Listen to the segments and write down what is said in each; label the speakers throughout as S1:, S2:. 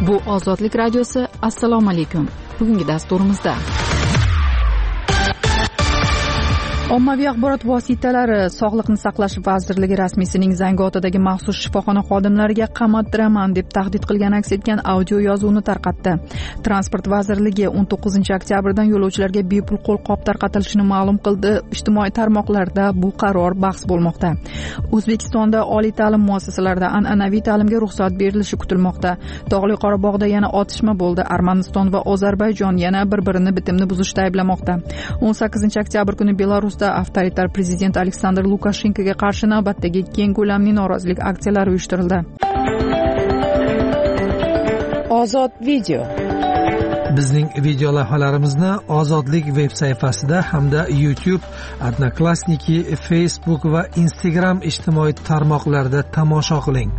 S1: Bu Ozodlik radiosi. Assalomu alaykum. Bugungi dasturimizda ommaviy axborot vositalari Sog'liqni saqlash vazirligi rasmiysining Zangiotadagi maxsus shifoxona xodimlariga qamoqdiraman deb tahdid qilgani aks etgan audio yozuvni tarqatdi. Transport vazirligi 19-oktyabrdan yo'lovchilarga bepul qo'lqop tarqatilishini ma'lum qildi. Ijtimoiy tarmoqlarda bu qaror bahs bo'lmoqda. O'zbekistonda oliy ta'lim muassasalarida an'anaviy ta'limga ruxsat berilishi kutilmoqda. Tog'li Qorabog'da yana otishma bo'ldi. Armaniston va Ozarbayjon yana bir-birini bitimni buzishda ayblamoqda. 18-oktyabr kuni Belarus avtoritar prezident Aleksandr Lukashenkoga qarshi navbatdagi keng ko'lamli norozilik aksiyalari uyushtirildi. Ozod video.
S2: Bizning video lavhalarimizni Ozodlik veb sayfasida hamda YouTube, Odnoklassniki, Facebook va Instagram ijtimoiy tarmoqlarida tomosha qiling.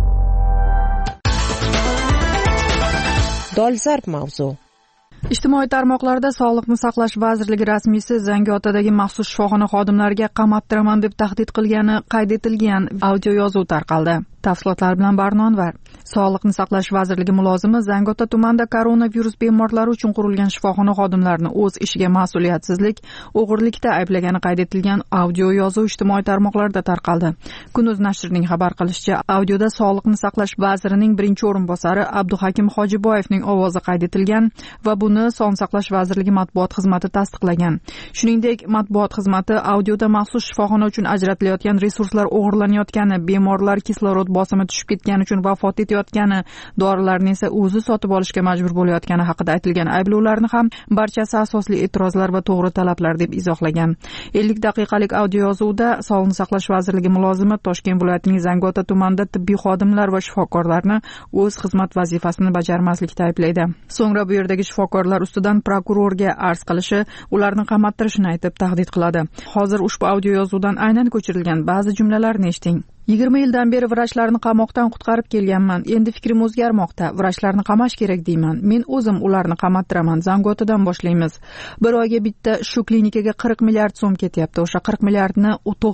S2: Dolzarb mavzu.
S1: Ijtimoiy tarmoqlarda Sog'liqni saqlash vazirligi rasmiysi Zangiotadagi maxsus shifoxona xodimlariga qamoqdiraman deb tahdid qilgani qayd etilgan audio yozuv tarqaldi. Tafsilotlar bilan Barno Anvar. Sog'liqni saqlash vazirligi mulozimi Zangiota tumanida koronavirus bemorlari uchun qurilgan shifoxona xodimlarini o'z ishiga mas'uliyatsizlik, o'g'irlikda ayblagani qayd etilgan audio yozuv ijtimoiy tarmoqlarda tarqaldi. Kunuz nashrining xabar qilishicha, audioda Sog'liqni saqlash vazirining birinchi o'rinbosari Abduhakim Hojiboyevning ovozi qayd etilgan va buni Sog'liqni saqlash vazirligi matbuot xizmati tasdiqlagan. Shuningdek, matbuot xizmati audioda maxsus shifoxona uchun ajratilayotgan resurslar o'g'irlanayotgani, bemorlar kislorod bosimi tushib ketgani uchun vafot etayotgani, dorilarni esa o'zi sotib olishga majbur bo'layotgani haqida aytilgan ayblovlarni ham barchasi asosli e'tirozlar va to'g'ri talablar deb izohlagan. 50 daqiqalik audio yozuvda Sog'liqni saqlash vazirligi mulozimi Toshkent viloyatining Zangiota tumanida tibbiy xodimlar va shifokorlarni o'z xizmat vazifasini bajarmaslikda ayblaydi. So'ngra bu yerdagi shifokorlar ustidan prokurorga arz qilishi, ularni qamattirishini aytib tahdid qiladi. Hozir ushbu audio yozuvdan aynan ko'chirilgan ba'zi jumlalarni eshiting. 20 yildan beri vrachlarni qamoqdan qutqarib kelganman. Endi fikrim o'zgarmoqda. Vrachlarni qamash kerak deyman. Men o'zim ularni qamoqdiraman. Zangiotadan boshlaymiz. Bir oyga bitta shu klinikaga 40 milliard so'm ketyapti. O'sha 40 milliardni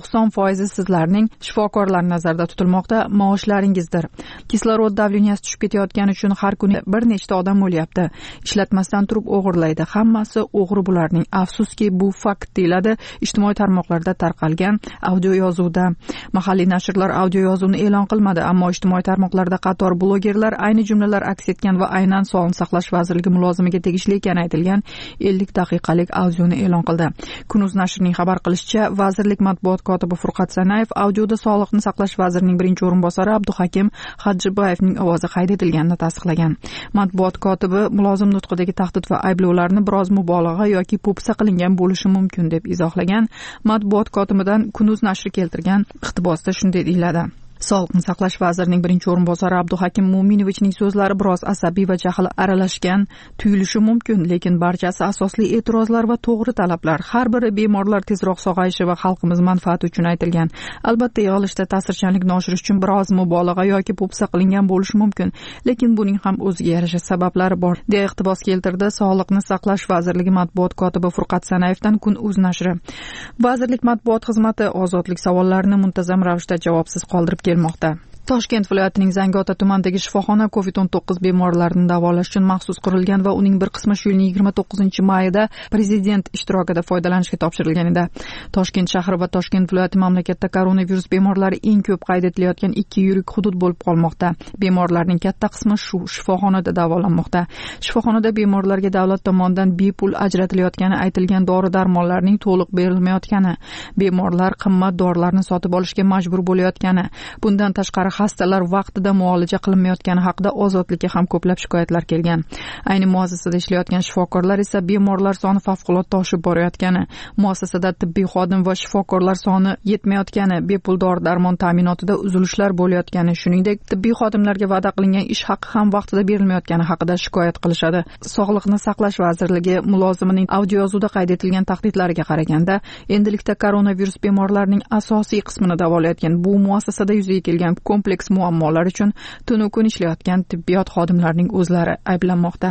S1: 90% sizlarning shifokorlar nazarda tutilmoqda, maoshlaringizdir. Kislorod davleniyasi tushib ketayotgani uchun har kuni bir nechta odam o'lyapti. Ishlatmasdan turib o'g'irlaydi. Hammasi o'g'ri bularning. Afsuski bu fakt deyiladi ijtimoiy tarmoqlarda tarqalgan audio yozuvda. Mahalliy nashr audio yozuvni e'lon qilmadi, ammo ijtimoiy tarmoqlarda qator blogerlar ayni jumlalar aks etgan va aynan Sog'liqni saqlash vazirligi mulozimiga tegishli ekani aytilgan 50 daqiqalik audioni e'lon qildi. Kunuz nashrining xabar qilishicha, vazirlik matbuot kotibi Furqat Sanayev audioda Sog'liqni saqlash vazirining birinchi o'rinbosari Abduhakim Hojiboyevning ovozi qayd etilganini tasdiqlagan. Matbuot kotibi mulozim nutqidagi tahdid va ayblovlarni biroz mubolag'a yoki po'pisa qilingan bo'lishi mumkin deb izohlagan. Matbuot kotibidan Kunuz nashri keltirgan iqtibosda shunday deyiladi. Sog'liqni saqlash vazirining birinchi o'rinbosari Abduhakim Mo'minovichning so'zlari biroz asabiy va jahl aralashgan tuyulishi mumkin, lekin barchasi asosli e'tirozlar va to'g'ri talablar. Har biri bemorlar tezroq sog'ayishi va xalqimiz manfaati uchun aytilgan. Albatta, yig'ilishda ta'sirchanlikni oshirish uchun biroz mubolag'a yoki po'pisa qilingan bo'lishi mumkin, lekin buning ham o'ziga yarasha sabablari bor, deya iqtibos keltirdi Sog'liqni saqlash vazirligi matbuot kotibi Furqat Sanayevdan Kun.uz nashri. Vazirlik matbuot xizmati ozodlik savollarini muntazam ravishda javobsiz qoldirib kelmoqda. Toshkent viloyatining Zangiota tumanidagi shifoxona COVID-19 bemorlarini davolash uchun maxsus qurilgan va uning bir qismi shu yilning 29-mayida prezident ishtirokida foydalanishga topshirilgan edi. Toshkent shahri va Toshkent viloyati mamlakatda koronavirus bemorlari eng ko'p qayd etilayotgan ikki yirik hudud bo'lib qolmoqda. Bemorlarning katta qismi shu shifoxonada davolanmoqda. Shifoxonada bemorlarga davlat tomonidan bepul ajratilayotgani aytilgan dori-darmonlarning to'liq berilmayotgani, bemorlar qimmat dorilarni sotib olishga majbur bo'layotgani, bundan tashqari xastalar vaqtida muolaja qilinmayotgani haqida Ozodlikka ham ko'plab shikoyatlar kelgan. Ayni muassasada ishlayotgan shifokorlar esa bemorlar soni favqulodda oshib borayotgani, muassasada tibbiy xodim va shifokorlar soni yetmayotgani, bepul dori-darmon ta'minotida uzilishlar bo'layotgani, shuningdek tibbiy xodimlarga va'da qilingan ish haqqi ham vaqtida berilmayotgani haqida shikoyat qilishadi. Sog'liqni saqlash vazirligi mulozimining audio yozuvda qayd etilgan tahdidlariga qaraganda, endilikda koronavirus bemorlarining asosiy qismini davolayotgan bu muassasada yuzaga kelgan kompleks muammolar uchun tunu kun ishlayotgan tibbiyot xodimlarining o'zlari ayblanmoqda.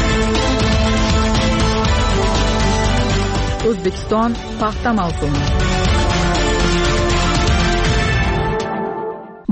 S1: O'zbekiston paxta mavsumi.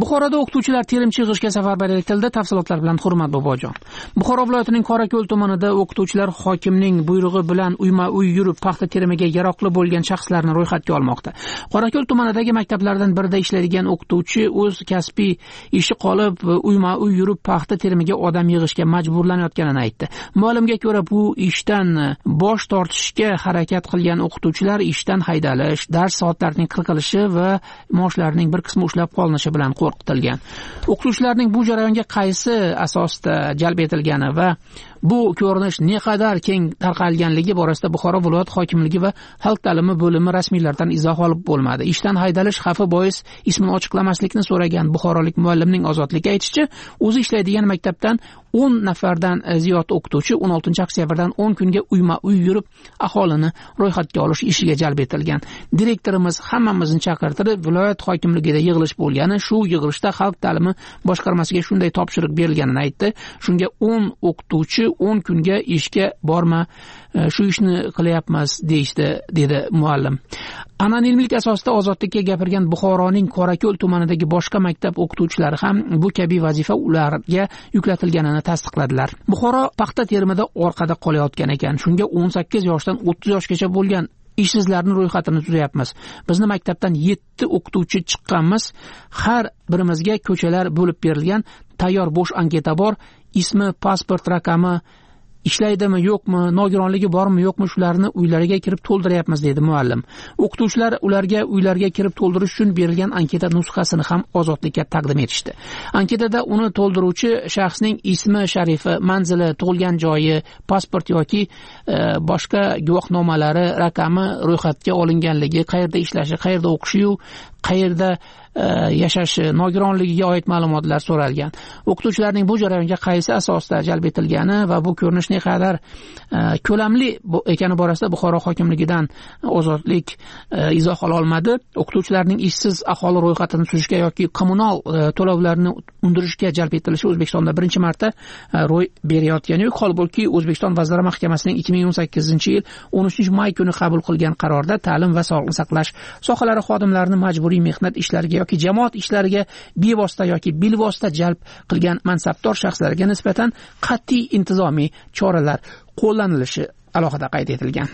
S3: Buxoroda o'qituvchilar terimchi yig'ishga safarbar etildi. Tafsilotlar bilan Hurmat Bobojon. Buxoro viloyatining Qorako'l tumanida o'qituvchilar hokimning buyrug'i bilan uyma-uy yurib paxta terimiga yaroqli bo'lgan shaxslarni ro'yxatga olmoqda. Qorako'l tumanidagi maktablardan birida ishlaydigan o'qituvchi o'z kasbiy ishi qolib uyma-uy yurib paxta terimiga odam yig'ishga majburlanayotganini aytdi. Ma'lumga ko'ra, bu ishdan bosh tortishga harakat qilgan o'qituvchilar ishdan haydalish, dars soatlarining qirqilishi va maoshlarining bir qismi ushlab qolinishi bilan qo'rqitilgan. O'qituvchilarning bu jarayonga qaysi asosda jalb etilgani va bu ko'rinish naqadar keng tarqalganligi borasida Buxoro viloyat hokimligi va xalq ta'limi bo'limi rasmiylardan izoh olib bo'lmadi. Ishdan haydalish xavfi bois ismini ochiqlamaslikni so'ragan buxorolik muallimning Ozodlikka aytishicha, o'zi ishlaydigan maktabdan 10 nafardan ziyod o'qituvchi 16-oktyabrdan 10 kunga uyma-uy yurib aholini ro'yxatga olish ishiga jalb etilgan. Direktorimiz hammamizni chaqirtirib, viloyat hokimligida yig'ilish bo'lgani, shu yig'ilishda xalq ta'limi boshqarmasiga shunday topshiriq berilganini aytdi. Shunga 10 o'qituvchi 10 kunga ishga borma, shu ishni qilyapmiz deyishdi, dedi muallim. Anonimlik asosida Ozodlikka gapirgan Buxoroning Qorako'l tumanidagi boshqa maktab o'qituvchilari ham bu kabi vazifa ularga yuklatilganini tasdiqladilar. Buxoro paxta terimida orqada qolayotgan ekan. Shunga 18 yoshdan 30 yoshgacha bo'lgan ishsizlarning ro'yxatini tuzayapmiz. Bizni maktabdan 7 o'qituvchi chiqqanmiz. Har birimizga ko'chalar bo'lib berilgan, tayyor bo'sh anketa bor. Ismi, pasport raqami, ishlaydimi yo'qmi, nogironligi bormi yo'qmi, shularni uylariga kirib to'ldiryapmiz, dedi muallim. O'qituvchilar ularga uylarga kirib to'ldirish uchun berilgan anketa nusxasini ham Ozodlikka taqdim etishdi. Anketada uni to'ldiruvchi shaxsning ismi, sharifi, manzili, tug'ilgan joyi, pasport yoki boshqa guvohnomalari, raqami, ro'yxatga olinganligi, qayerda ishlashi, qayerda o'qishi, qayerda yashashi, nogironligiga oid ma'lumotlar so'ralgan. O'qituvchilarning bu jarayonga qaysi asosda jalb etilgani va bu ko'rinish naqadar ko'lamli ekani borasida Buxoro hokimligidan Ozodlik izoh ola olmadi. O'qituvchilarning ishsiz aholi ro'yxatini tuzishga yoki kommunal to'lovlarni undirishga jalb etilishi O'zbekistonda birinchi marta ro'y berayotgani yo'q. Holbuki O'zbekiston Vazirlar Mahkamasining 2018-yil 13-may kuni qabul qilgan qarorda ta'lim va sog'liqni saqlash sohalari xodimlarini majburiy mehnat ishlariga yoki jamoat ishlariga bevosita yoki bilvosita jalb qilgan mansabdor shaxslarga nisbatan qat'iy intizomiy choralar qo'llanilishi alohida qayd etilgan.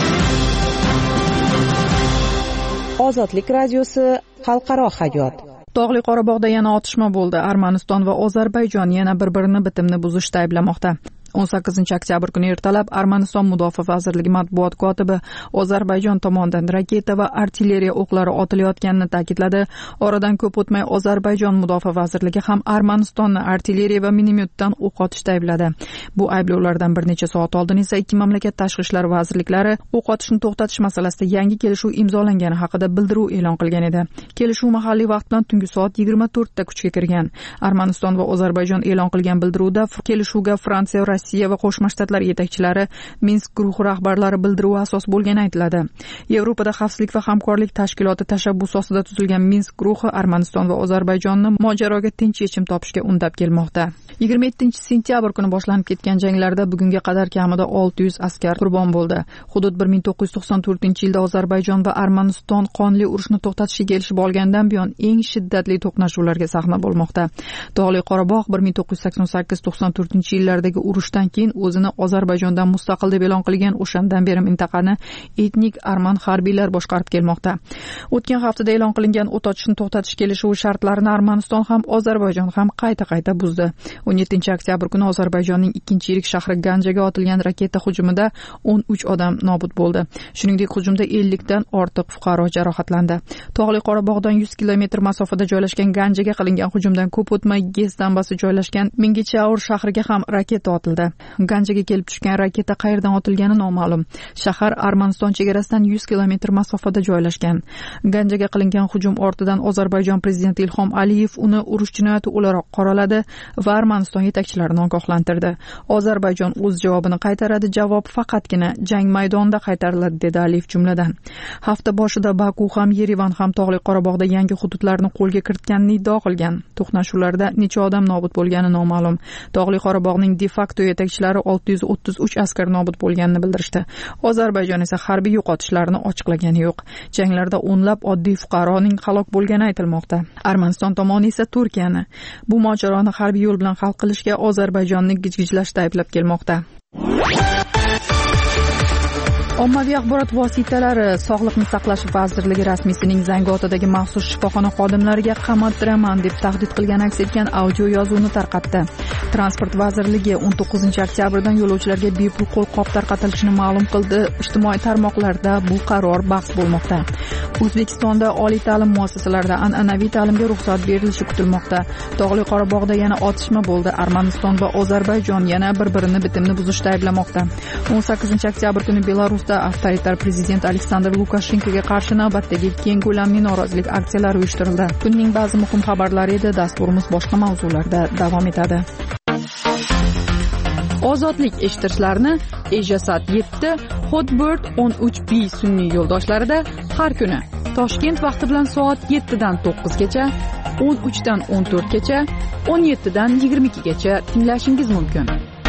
S2: Ozodlik radiosi xalqaro hayot.
S1: Tog'li Qorabog'da yana otishma bo'ldi. Armaniston va Ozarbayjon yana bir-birini bitimni buzishda ayblamoqda. 18-oktyabr kuni ertalab Armaniston Mudofaa vazirligi matbuot kotibi Ozarbayjon tomonidan raketa va artilleriya o'qlari otilayotganini ta'kidladi. Oradan ko'p o'tmay Ozarbayjon Mudofaa vazirligi ham Armanistonni artilleriya va minomyotdan o'q otishda aybladi. Bu ayblovlardan bir necha soat oldin esa ikki mamlakat tashqi ishlar vazirliklari o'q otishni to'xtatish masalasida yangi kelishuv imzolangani haqida bildiruv e'lon qilgan edi. Kelishuv mahalliy vaqt bilan tungi soat 24 da kuchga kirgan. Armaniston va Ozarbayjon e'lon qilgan bildiruvda kelishuvga Fransiya, Rossiya va Qo'shma Shtatlar yetakchilari, Minsk guruhi rahbarlari bildiruvi asos bo'lgani aytiladi. Yevropada xavfsizlik va hamkorlik tashkiloti tashabbusi ostida tuzilgan Minsk guruhi Armaniston va Ozarbayjonni mojaroga tinch yechim topishga undab kelmoqda. 27-sentyabr kuni boshlanib ketgan janglarda bugunga qadar kamida 600 askar qurbon bo'ldi. Hudud 1994-yilda Ozarbayjon va Armaniston qonli urushni to'xtatishga kelishib olgandan buyon eng shiddatli to'qnashuvlarga sahna bo'lmoqda. Tog'li Qorabog' 1988-94-yillardagi urushdan keyin o'zini Ozarbayjondan mustaqil deb e'lon qilgan, o'shandan beri mintaqani etnik arman harbiylar boshqarib kelmoqda. O'tgan haftada e'lon qilingan o't ochishni to'xtatish kelishuvi shartlarini Armaniston ham Ozarbayjon ham qayta buzdi. 17-oktyabr kuni Ozarbayjonning 2-yirik shahri Ganjaga otilgan raketa hujumida 13 odam nobud bo'ldi. Shuningdek, hujumda 50 dan ortiq fuqaro jarohatlandi. Tog'li Qorabog'dan 100 kilometr masofada joylashgan Ganjaga qilingan hujumdan ko'p o'tmay Gez dambasi joylashgan Mingichaur shahriga ham raketa otildi. Ganjaga kelib tushgan raketa qayerdan otilgani noma'lum. Shahar Armaniston chegarasidan 100 kilometr masofada joylashgan. Ganjaga qilingan hujum ortidan Ozarbayjon prezidenti Ilhom Aliyev uni urush jinoyati o'laroq qoraladi va Armaniston yetakchilarini ogohlantirdi. Ozarbayjon o'z javobini qaytaradi. Javob faqatgina jang maydonida qaytariladi, dedi Aliyev jumladan. Hafta boshida Baku ham Yerevan ham Tog'li Qorabog'da yangi hududlarni qo'lga kiritganini iddao qilgan. To'qnashuvlarda necha odam nobud bo'lgani noma'lum. Tog'li Qorabog'ning de facto yetakchilari 633 askar nobud bo'lganini bildirishdi. Ozarbayjon esa harbiy yo'qotishlarni ochiqlagani yo'q. Janglarda o'nlab oddiy fuqaroning halok bo'lgani aytilmoqda. Armaniston tomoni esa Turkiyani bu mojaroni harbiy yo'l bilan hal qilishga Ozarbayjonni gijgijlashda ayblab kelmoqda. Ommaviy axborot vositalari Sog'liqni saqlash vazirligi rasmiysining Zangiotadagi maxsus shifoxona xodimlariga qamattiraman deb tahdid qilgani aks etgan audio yozuvni tarqatdi. Transport vazirligi 19-oktyabrdan yo'lovchilarga bepul qo'lqop tarqatilishini ma'lum qildi. Ijtimoiy tarmoqlarda bu qaror bahs bo'lmoqda. O'zbekistonda oliy ta'lim muassasalarida an'anaviy ta'limga ruxsat berilishi kutilmoqda. Tog'li Qorabog'da yana otishma bo'ldi. Armaniston va Ozarbayjon yana bir-birini bitimni buzishda ayblamoqda. 18-oktyabr kuni Belarusda avtoritar prezident Aleksandr Lukashenkoga qarshi navbatdagi keng ko'lamli norozilik aksiyalari uyushtirildi. Kunning ba'zi muhim xabarlari edi. Dasturimiz boshqa mavzularda davom etadi. Ozodlik eshittirishlarni Ejasat 7, Hotbird 13B sun'iy yo'ldoshlarida har kuni Toshkent vaqti bilan soat 7 dan 9 gacha, 13 dan 14 gacha, 17 dan 22 gacha tinglashingiz mumkin.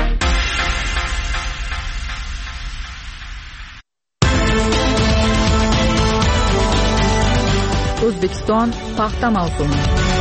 S1: O'zbekiston paxta mavsumi.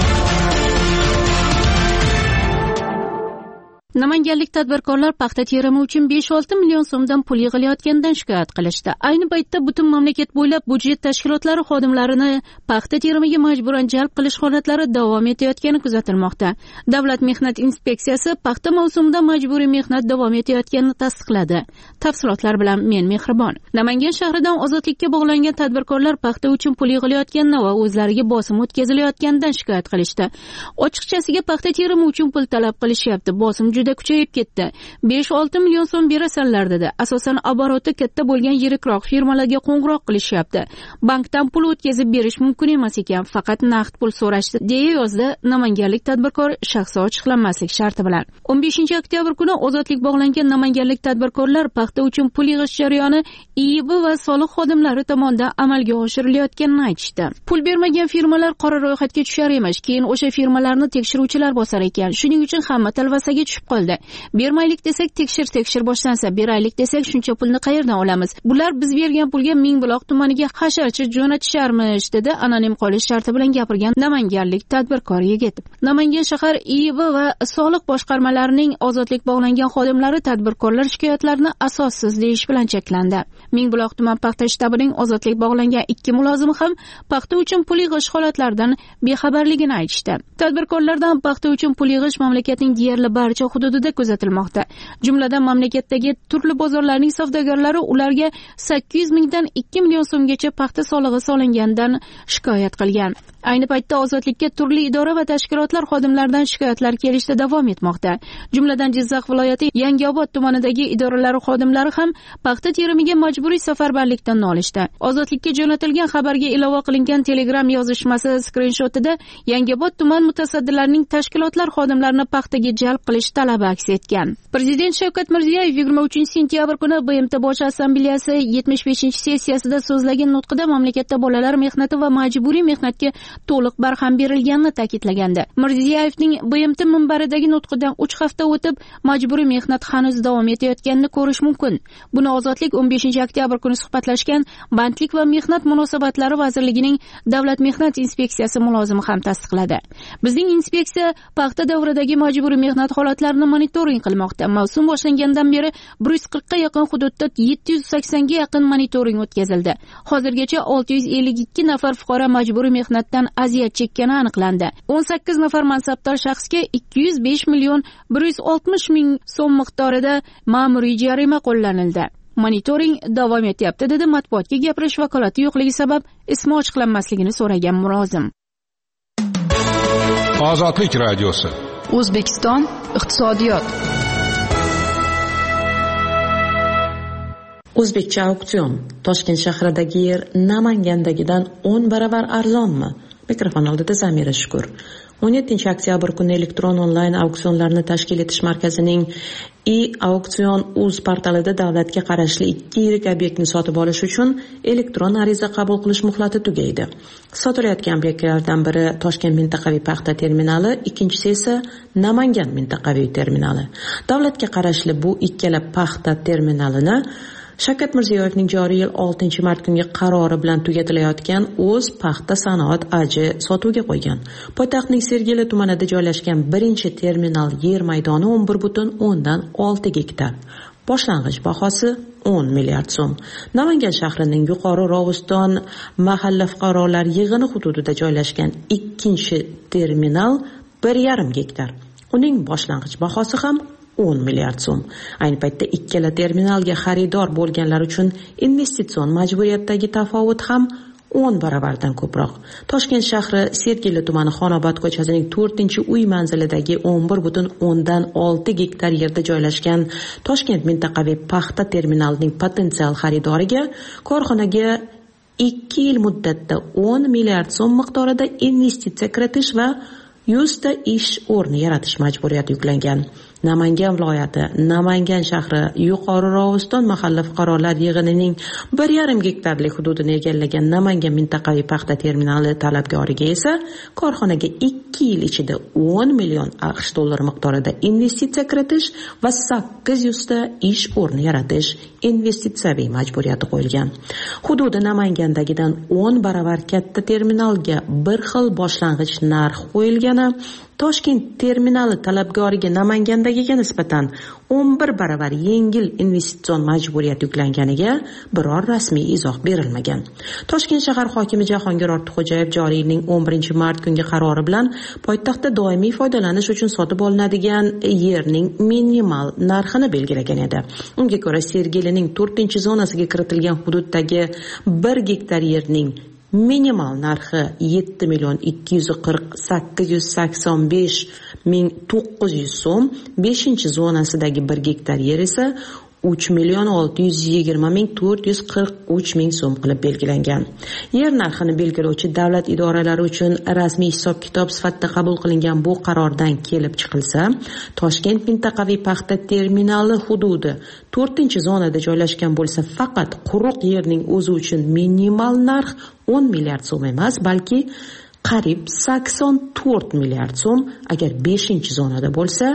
S4: Namanganlik tadbirkorlar paxta terimi uchun 5-6 million so'mdan pul yig'ilayotganidan shikoyat qilishdi. Ayni paytda butun mamlakat bo'ylab budjet tashkilotlari xodimlarini paxta terimiga majburan jalb qilish holatlari davom etayotgani kuzatilmoqda. Davlat mehnat inspeksiyasi paxta mavsumida majburiy mehnat davom etayotganini tasdiqladi. Tafsilotlar bilan men Mehribon. Namangan shahridan ozodlikka bog'langan tadbirkorlar paxta uchun pul yig'ilayotganini va o'zlariga bosim o'tkazilayotganidan shikoyat qilishdi. Ochiqchasiga paxta terimi uchun pul talab qilishyapti. Bosim juda kuchayib ketdi. 5-6 million so'm berasanlar dedi. Asosan oboroti katta bo'lgan yirikroq firmalarga qo'ng'iroq qilishyapti. Bankdan pul o'tkazib berish mumkin emas ekan, faqat naqd pul so'rashdi, deya yozdi namanganlik tadbirkor shaxsi ochiqlanmaslik sharti bilan. 15-oktyabr kuni ozodlik bog'langan namanganlik tadbirkorlar paxta uchun pul yig'ish jarayoni IIB va soliq xodimlari tomonidan amalga oshirilayotganini aytishdi. Pul bermagan firmalar qora ro'yxatga tushar emish, keyin o'sha firmalarni tekshiruvchilar bosar ekan. Shuning uchun hamma talvasaga tushib qoldi. Bermaylik desak tekshir boshlansa, beraylik desak shuncha pulni qayerdan olamiz? Bular biz bergan pulga Mingbuloq tumaniga hasharchi jo'natisharmish, dedi anonim qolish sharti bilan gapirgan namanganlik tadbirkor yigit. Namangan shahar IIB va soliq boshqarmalarining ozodlik bog'langan xodimlari tadbirkorlar shikoyatlarini asossiz deyish bilan cheklandi. Mingbuloq tuman paxta shtabining ozodlik bog'langan 2 mulozimi ham paxta uchun pul yig'ish holatlaridan bexabarligini aytishdi. Tadbirkorlardan paxta uchun pul yig'ish mamlakatning deyarli barcha hududida kuzatilmoqda. Jumladan mamlakatdagi turli bozorlarning savdogarlari ularga 800 mingdan 2 million so'mgacha paxta solig'i solinganidan shikoyat qilgan. Ayni paytda ozodlikka turli idora va tashkilotlar xodimlaridan shikoyatlar kelishda davom etmoqda. Jumladan Jizzax viloyati Yangiobod tumanidagi idoralari xodimlari ham paxta terimiga majburiy safarbarlikdan nolishdi. Ozodlikka jo'natilgan xabarga ilova qilingan Telegram yozishmasi skrinshotida Yangiobod tuman mutasaddilarining tashkilotlar xodimlarini paxtaga jalb qilish talabi aks etgan. Prezident Shavkat Mirziyoyev 23-sentyabr kuni BMT Bosh Assambleyasi 75-sessiyasida so'zlagan nutqida mamlakatda bolalar mehnati va majburiy mehnatga to'liq barham berilganini ta'kidlagandi. Mirziyoyevning BMT minbaridagi nutqidan 3 hafta o'tib majburiy mehnat hanuz davom etayotganini ko'rish mumkin. Buni Ozodlik 15-oktyabr kuni suhbatlashgan Bandlik va mehnat munosabatlari vazirligining Davlat mehnat inspeksiyasi mulozimi ham tasdiqladi. Bizning inspeksiya paxta davridagi majburiy mehnat holatlarini monitoring qilmoqda. Mavsum boshlangandan beri 140 ga yaqin hududda 780 ga yaqin monitoring o'tkazildi. Hozirgacha 652 nafar fuqaro majburiy mehnatdan aziyat chekkani aniqlandi. 18 nafar mansabdor shaxsga 205 million 160 ming so'm miqdorida ma'muriy jarima qo'llanildi. Monitoring davom etyapti, dedi matbuotga gapirish vakolati yo'qligi sabab ismi ochiqlanmasligini so'ragan mulozim.
S5: Ozodlik radiosi.
S1: O'zbekiston iqtisodiyot.
S6: O'zbekcha auksion. Toshkent shahridagi yer Namangandagidan 10 baravar arzonmi? Mikrofon oldida Zamira Shukur. 17-oktyabr kuni elektron onlayn auksionlarni tashkil etish markazining e-auksion.uz portalida davlatga qarashli 2 yirik obyektni sotib olish uchun elektron ariza qabul qilish muhlati tugaydi. Sotilayotgan obyektlardan biri Toshkent mintaqaviy paxta terminali, ikkinchisi esa Namangan mintaqaviy terminali. Davlatga qarashli bu ikkala paxta terminalini Shavkat Mirziyoyevning joriy yil 6-mart kungi qarori bilan tugatilayotgan o'z paxta sanoat AJ sotuvga qo'ygan. Poytaxtning Sergeli tumanida joylashgan birinchi terminal yer maydoni 11,6 gektar. Boshlang'ich bahosi 10 milliard so'm. Namangan shahrining Yuqori Rovuston mahalla fuqarolar yig'ini hududida joylashgan ikkinchi terminal 1,5 gektar. Uning boshlang'ich bahosi ham 10 milliard so'm. Ayni paytda ikkala terminalga xaridor bo'lganlar uchun investitsion majburiyatdagi tafovut ham 10 baravardan ko'proq. Toshkent shahri Sergeli tumani Xonobod ko'chasining 4-uy manzilidagi 11,6 gektar yerda joylashgan Toshkent mintaqaviy paxta terminalining potensial xaridoriga korxonaga 2 yil muddatda 10 milliard so'm miqdorida investitsiya kiritish va 100 ta ish o'rni yaratish majburiyati yuklangan. Namangan viloyati, Namangan shahri Yuqori Rovuston mahalla fuqarolar yig'inining 1,5 gektarlik hududini egallagan Namangan mintaqaviy paxta terminali talabgoriga esa korxonaga 2 yil ichida 10 million AQSh dollari miqdorida investitsiya kiritish va 800 ta ish o'rni yaratish investitsiyaviy majburiyati qo'yilgan. Hududi Namangandagidan 10 baravar katta terminalga bir xil boshlang'ich narx qo'yilgani Toshkent terminali talabgoriga Namangandagiga nisbatan 11 baravar yengil investitsion majburiyat yuklanganiga biror rasmiy izoh berilmagan. Toshkent shahar hokimi Jahongir Ortiqxo'jayev joriy yilning 11-mart kungi qarori bilan poytaxtda doimiy foydalanish uchun sotib olinadigan yerning minimal narxini belgilagan edi. Unga ko'ra Sergelining 4-zonasiga kiritilgan hududdagi 1 gektar yerning minimal narxi 7,248,900 so'm, 5-zonasidagi 1 gektar yer esa 3,620,443 so'm qilib belgilangan. Yer narxini belgilovchi davlat idoralari uchun rasmiy hisob-kitob sifatida qabul qilingan bu qarordan kelib chiqilsa, Toshkent mintaqaviy paxta terminali hududi 4-zonada joylashgan bo'lsa, faqat quruq yerning o'zi uchun minimal narx 10 milliard so'm emas, balki qariyb 84 milliard so'm, agar 5-zonada bo'lsa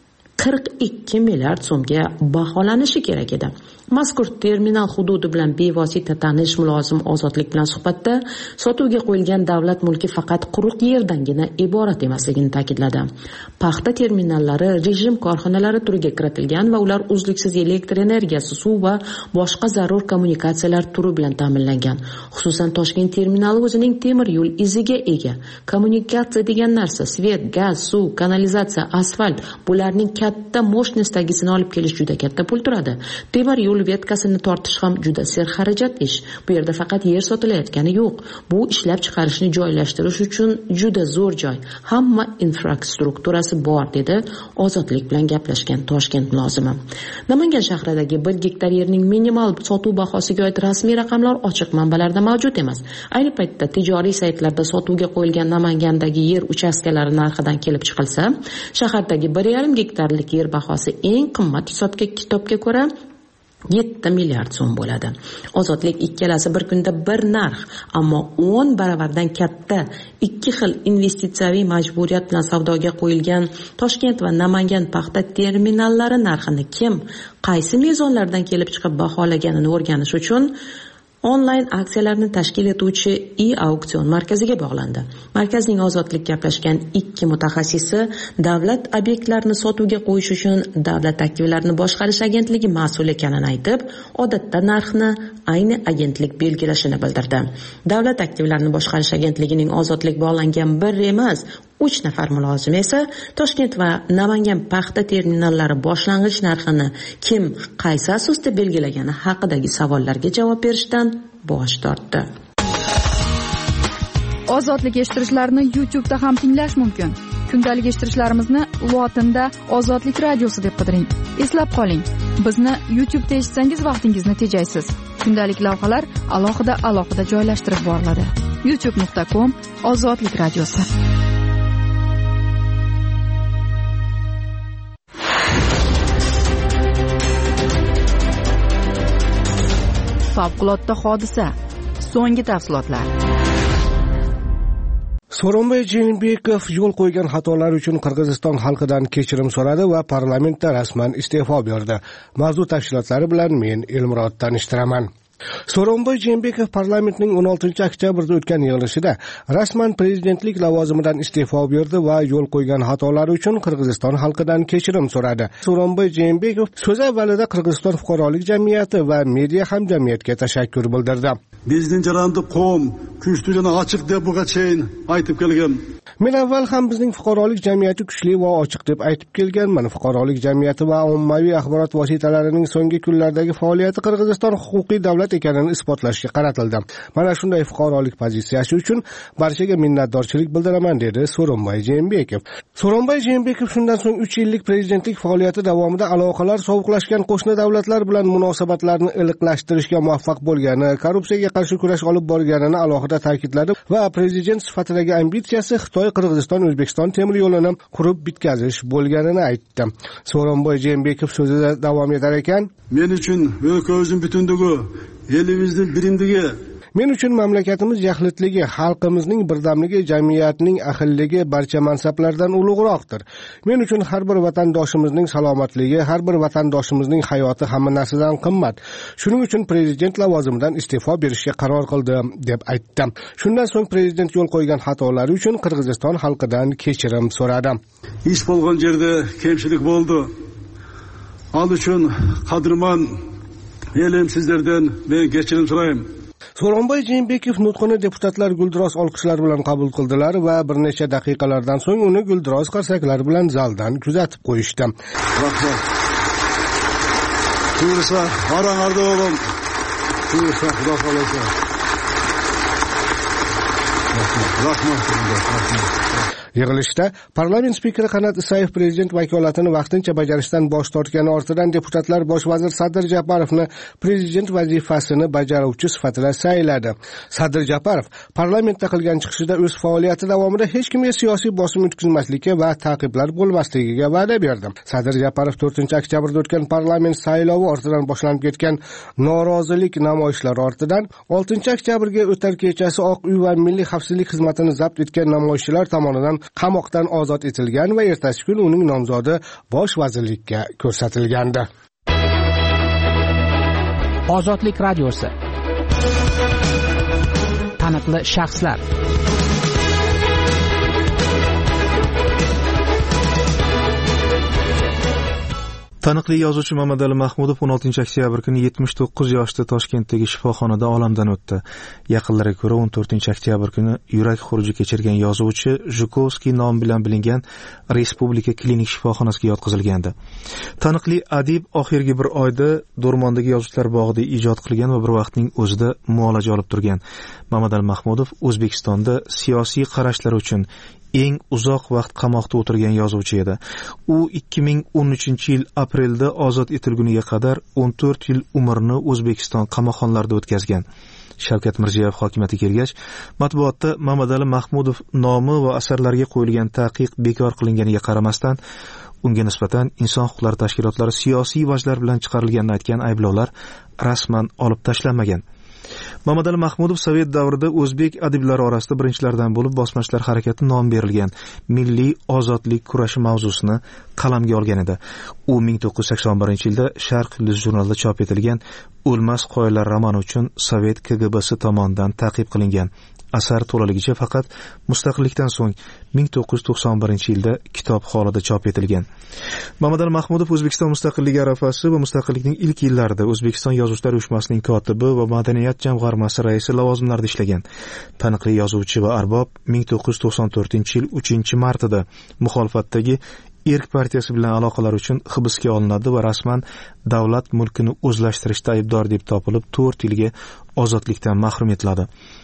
S6: 42 milliard so'mga baholanishi kerak edi. Mazkur terminal hududi bilan bevosita tanish mulozim Ozodlik bilan suhbatda sotuvga qo'yilgan davlat mulki faqat quruq yerdangina iborat emasligini ta'kidladi. Paxta terminallari rejim korxonalari turiga kiritilgan va ular uzluksiz elektr energiyasi, suv va boshqa zarur kommunikatsiyalar turi bilan ta'minlangan. Xususan Toshkent terminali o'zining temir yo'l iziga ega. Kommunikatsiya degan narsa svet, gaz, suv, kanalizatsiya, asfalt, bularning katta mощностьdagisini olib kelish juda katta pul turadi. Temir yo'l vetkasini tortish ham juda serxarajat ish. Bu yerda faqat yer sotilayotgani yo'q. Bu ishlab chiqarishni joylashtirish uchun juda zo'r joy. Hamma infrastrukturasi bor, dedi Ozodlik bilan gaplashgan Toshkent mulozimi. Namangan shahridagi 1 gektar yerning minimal sotuv bahosiga oid rasmiy raqamlar ochiq manbalarda mavjud emas. Ayni paytda tijoriy saytlarda sotuvga qo'yilgan Namangandagi yer uchastkalari narxidan kelib chiqilsa, shahardagi 1,5 gektarlik yer bahosi eng qimmat hisob-kitobga ko'ra 7 milliard so'm bo'ladi. Ozodlik ikkalasi bir kunda bir narx, ammo 10 baravardan katta ikki xil investitsiyaviy majburiyat bilan savdoga qo'yilgan Toshkent va Namangan paxta terminallari narxini kim, qaysi mezonlardan kelib chiqib baholaganini o'rganish uchun onlayn aksiyalarni tashkil etuvchi e-auksion markaziga bog'landi. Markazning Ozodlik gaplashgan 2 mutaxassisi davlat obyektlarini sotuvga qo'yish uchun Davlat aktivlarini boshqarish agentligi mas'ul ekanini aytib, odatda narxni ayni agentlik belgilashini bildirdi. Davlat aktivlarini boshqarish agentligining Ozodlik bog'langan bir emas 3 nafar mulozimi esa Toshkent va Namangan paxta terminallari boshlang'ich narxini kim, qaysi asosda belgilagani haqidagi savollarga javob berishdan bosh tortdi.
S1: Ozodlik eshittirishlarni YouTube'da ham tinglash mumkin. Kundalik eshittirishlarimizni lotinda Ozodlik radiosi deb qidiring. Eslab qoling, bizni YouTube'da eshitsangiz vaqtingizni tejaysiz. Kundalik lavhalar alohida joylashtirib boriladi. youtube.com Ozodlik radiosi. favqulodda hodisa. So'nggi tafsilotlar.
S5: So'ronbay Jeenbekov yo'l qo'ygan xatolar uchun Qirg'iziston xalqidan kechirim so'radi va parlamentda rasman iste'fo berdi. Mavzu tafsilotlari bilan men Elmurod tanishtiraman. So'ronbay Jeenbekov parlamentning 16-oktyabrda o'tgan yig'ilishida rasman prezidentlik lavozimidan iste'fo berdi va yo'l qo'ygan xatolari uchun Qirg'iziston xalqidan kechirim so'radi. So'ronbay Jeenbekov so'z avvalida Qirg'iziston fuqarolik jamiyati va media hamjamiyatga tashakkur bildirdi.
S7: Bizning jarandı qo'm, kuchli va ochiq deb buga cheyin aytib kelgan.
S5: Men avval ham bizning fuqarolik jamiyati kuchli va ochiq deb aytib kelganman. Fuqarolik jamiyati va ommaviy axborot vositalarining so'nggi kunlardagi faoliyati Qirg'iziston huquqiy davlat ekanini isbotlashga qaratildi. Mana shunday fuqarolik pozitsiyasi uchun barchaga minnatdorchilik bildiraman, dedi So'ronbay Jeenbekov. So'ronbay Jeenbekov shundan so'ng 3 yillik prezidentlik faoliyati davomida aloqalar sovuqlashgan qo'shni davlatlar bilan munosabatlarni iliqlashtirishga muvaffaq bo'lgani, korrupsiyaga qarshi kurash olib borganini alohida ta'kidladi va prezident sifatidagi ambitsiyasi Xitoy Qirg'iziston O'zbekiston temir yo'lini qurib bitkazish bo'lganini aytdi. So'ronbay Jeenbekov so'zida davom etar ekan:
S7: Men uchun o'lkamizning butunligi, elimizning birimligi,
S5: men uchun mamlakatimiz yaxlitligi, xalqimizning birdamligi, jamiyatning ahilligi barcha mansablardan ulug'roqdir. Men uchun har bir vatandoshimizning salomatligi, har bir vatandoshimizning hayoti hamma narsadan qimmat. Shuning uchun prezident lavozimidan iste'fo berishga qaror qildim, deb aytdi. Shundan so'ng prezident yo'l qo'ygan xatolari uchun Qirg'iziston xalqidan kechirim so'radi.
S7: Ish bo'lgan yerda kamchilik bo'ldi. Al uchun qadrman elim sizlardan men kechirim so'rayman.
S5: So'ronbay Jeenbekov nutqini deputatlar guldiroz olqishlar bilan qabul qildilar va bir necha daqiqalardan so'ng uni guldiroz qarsaklar bilan zaldan kuzatib qo'yishdi.
S7: Rahmat. Buyursa, qaranglarda o'g'lim. Buyursa, xudo xolasa. Rahmat.
S5: Yig'ilishda parlament spikeri Qanat Isayev prezident vakolatini vaqtincha bajarishdan bosh tortgani ortidan deputatlar bosh vazir Sadir Japarovni prezident vazifasini bajaruvchi sifatida sayladi. Sadir Japarov parlamentda qilgan chiqishida o'z faoliyati davomida hech kimga siyosiy bosim o'tkazmaslikka va ta'qiblar bo'lmasligiga va'da berdi. Sadir Japarov 4-oktyabrda o'tgan parlament saylovi ortidan boshlanib ketgan norozilik namoyishlari ortidan 6-oktyabrga o'tar kechasi Oq uy va Milliy xavfsizlik xizmatini zabt etgan namoyishchilar tomonidan qamoqdan ozod etilgan va ertasi kuni uning nomzodi bosh vazirlikka ko'rsatilgandi.
S3: Ozodlik radiosi. Taniqli shaxslar.
S8: Taniqli yozuvchi Mamadali Mahmudov 16-oktyabr kuni 79 yoshda Toshkentdagi shifoxonada olamdan o'tdi. Yaqinlariga ko'ra 14-oktyabr kuni yurak xuruji kechirgan yozuvchi Zhukovskiy nomi bilan bilingan Respublika klinik shifoxonasiga yotqizilgandi. Taniqli adib oxirgi bir oyda Do'rmondagi Yozuvchilar bog'ida ijod qilgan va bir vaqtning o'zida muolaja olib turgan. Mamadali Mahmudov O'zbekistonda siyosiy qarashlar uchun eng uzoq vaqt qamoqda o'tirgan yozuvchi edi. U 2013-yil aprelda ozod etilguniga qadar 14 yil umrini O'zbekiston qamoqxonalarida o'tkazgan. Shavkat Mirziyoyev hokimiyatga kelgach, matbuotda Mamadali Mahmudov nomi va asarlariga qo'yilgan taqiq bekor qilinganiga qaramasdan, unga nisbatan inson huquqlari tashkilotlari siyosiy vajlar bilan chiqarilganini aytgan ayblovlar rasman olib tashlanmagan. Mamadali Mahmudov Sovet davrida o'zbek adiblari orasida birinchilardan bo'lib bosmachilar harakati nom berilgan milliy ozodlik kurashi mavzusini qalamga olgan edi. U 1981-yilda Sharq Yulduz jurnalida chop etilgan O'lmas qoyalar romani uchun Sovet KGBsi tomonidan ta'qib qilingan. Asar to'laligicha faqat mustaqillikdan so'ng 1991-yilda kitob holida chop etilgan. Mamadali Mahmudov O'zbekiston mustaqilligi arafasi va mustaqillikning ilk yillarida O'zbekiston Yozuvchilar uyushmasining kotibi va madaniyat jamg'armasi raisi lavozimlarida ishlagan. Taniqli yozuvchi va arbob 1994-yil 3-martida muxolifatdagi Erk partiyasi bilan aloqalar uchun hibsga olinadi va rasman davlat mulkini o'zlashtirishda aybdor deb topilib 4 yilga ozodlikdan mahrum etiladi.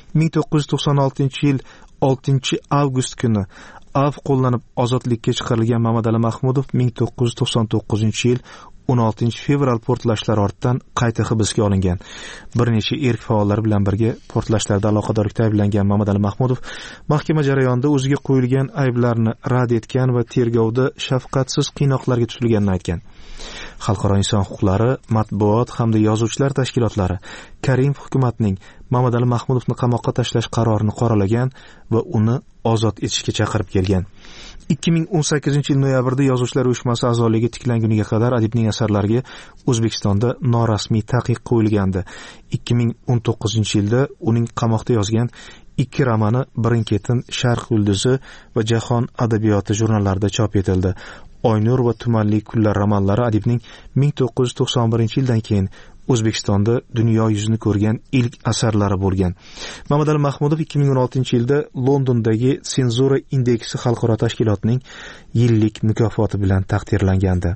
S8: 1996-yil 6-avgust kuni av qo'llanib ozodlikka chiqarilgan Mamadali Mahmudov 1999-yil 16-fevral portlashlari ortidan qayta hibsga olingan. Bir necha erk faollari bilan birga portlashlarda aloqadorlikda ayblangan Mamadali Mahmudov mahkama jarayonida o'ziga qo'yilgan ayblarni rad etgan va tergovda shafqatsiz qiynoqlarga tutilganini aytgan. xalqaro inson huquqlari, matbuot hamda yozuvchilar tashkilotlari Karimov hukumatining Mamadali Mahmudovni qamoqqa tashlash qarorini qoralagan va uni ozod etishga chaqirib kelgan. 2018-yil noyabrda Yozuvchilar uyushmasi a'zoligi tiklanguniga qadar adibning asarlariga O'zbekistonda norasmiy taqiq qo'yilgandi. 2019-yilda uning qamoqda yozgan 2 romani Birin-ketin, Sharq yulduzi va Jahon adabiyoti jurnallarida chop etildi. Oynur va Tumanli kunlar romanlari adibning 1991-yildan keyin O'zbekistonda dunyo yuzini ko'rgan ilk asarlari bo'lgan. Mamadali Mahmudov 2016-yilda Londondagi Senzura indeksi xalqaro tashkilotining yillik mukofoti bilan taqdirlangandi.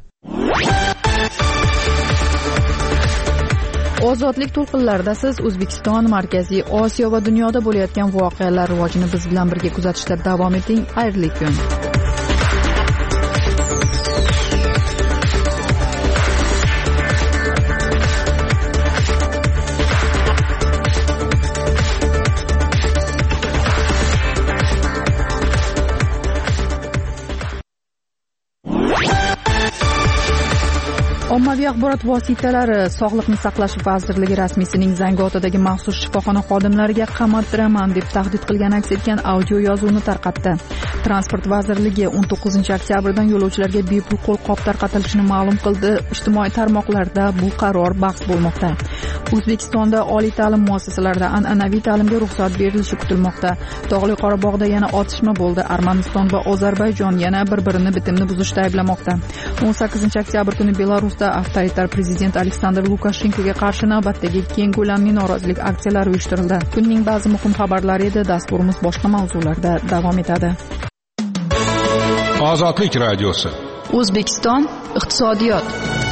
S1: Ozodlik to'lqinlarida siz O'zbekiston, Markaziy Osiyo va dunyoda bo'layotgan voqealar rivojini biz bilan birga kuzatishda davom eting. Xayrli kun. Ommaviy axborot vositalari Sog'liqni saqlash vazirligi rasmiysining Zangiotadagi maxsus shifoxona xodimlariga qamoqdiraman deb tahdid qilgani aks etgan audio yozuvni tarqatdi. Transport vazirligi 19-oktyabrdan yo'lovchilarga bepul qo'lqop tarqatilishini ma'lum qildi. Ijtimoiy tarmoqlarda bu qaror bahs bo'lmoqda. O'zbekistonda oliy ta'lim muassasalarida an'anaviy ta'limga ruxsat berilishi kutilmoqda. Tog'li Qorabog'da yana otishma bo'ldi. Armaniston va Ozarbayjon yana bir-birini bitimni buzishda ayblamoqda. 18-oktyabr kuni Belarusda avtoritar prezident Aleksandr Lukashenkoga qarshi navbatdagi keng ko'lamli norozilik aksiyalari uyushtirildi. Kunning ba'zi muhim xabarlari edi. Dasturimiz boshqa mavzularda davom etadi.
S9: Ozodlik radiosi.
S1: O'zbekiston iqtisodiyot.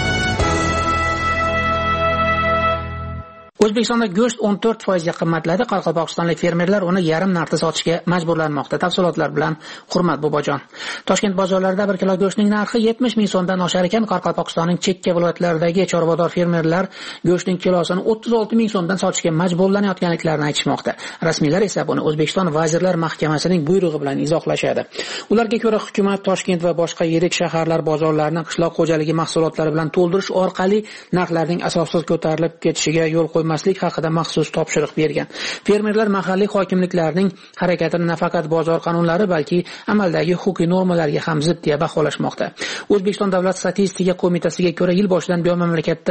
S3: O'zbekistonda go'sht 14% ga qimmatladi. Qoraqalpog'istonlik fermerlar uni yarim narxda sotishga majburlanmoqda. Tafsilotlar bilan Hurmat Bobojon. Toshkent bozorlarida 1 kilo go'shtning narxi 70 ming so'mdan oshar ekan. Qoraqalpog'istonning chekka viloyatlaridagi chorvador fermerlar go'shtning kilosini 36 ming so'mdan sotishga majburlanayotganliklarini aytishmoqda. Rasmiylar esa buni O'zbekiston Vazirlar Mahkamasining buyrug'i bilan izohlashadi. Ularga ko'ra, hukumat Toshkent va boshqa yirik shaharlar bozorlarini qishloq xo'jaligi mahsulotlari bilan to'ldirish orqali narxlarning asossiz ko'tarilib ketishiga yo'l qo'ymaslik haqida maxsus topshiriq bergan. Fermerlar mahalliy hokimliklarning harakatini nafaqat bozor qonunlari, balki amaldagi huquqiy normalarga ham zid deya baholashmoqda. O'zbekiston Davlat statistika qo'mitasiga ko'ra, yil boshidan buyon mamlakatda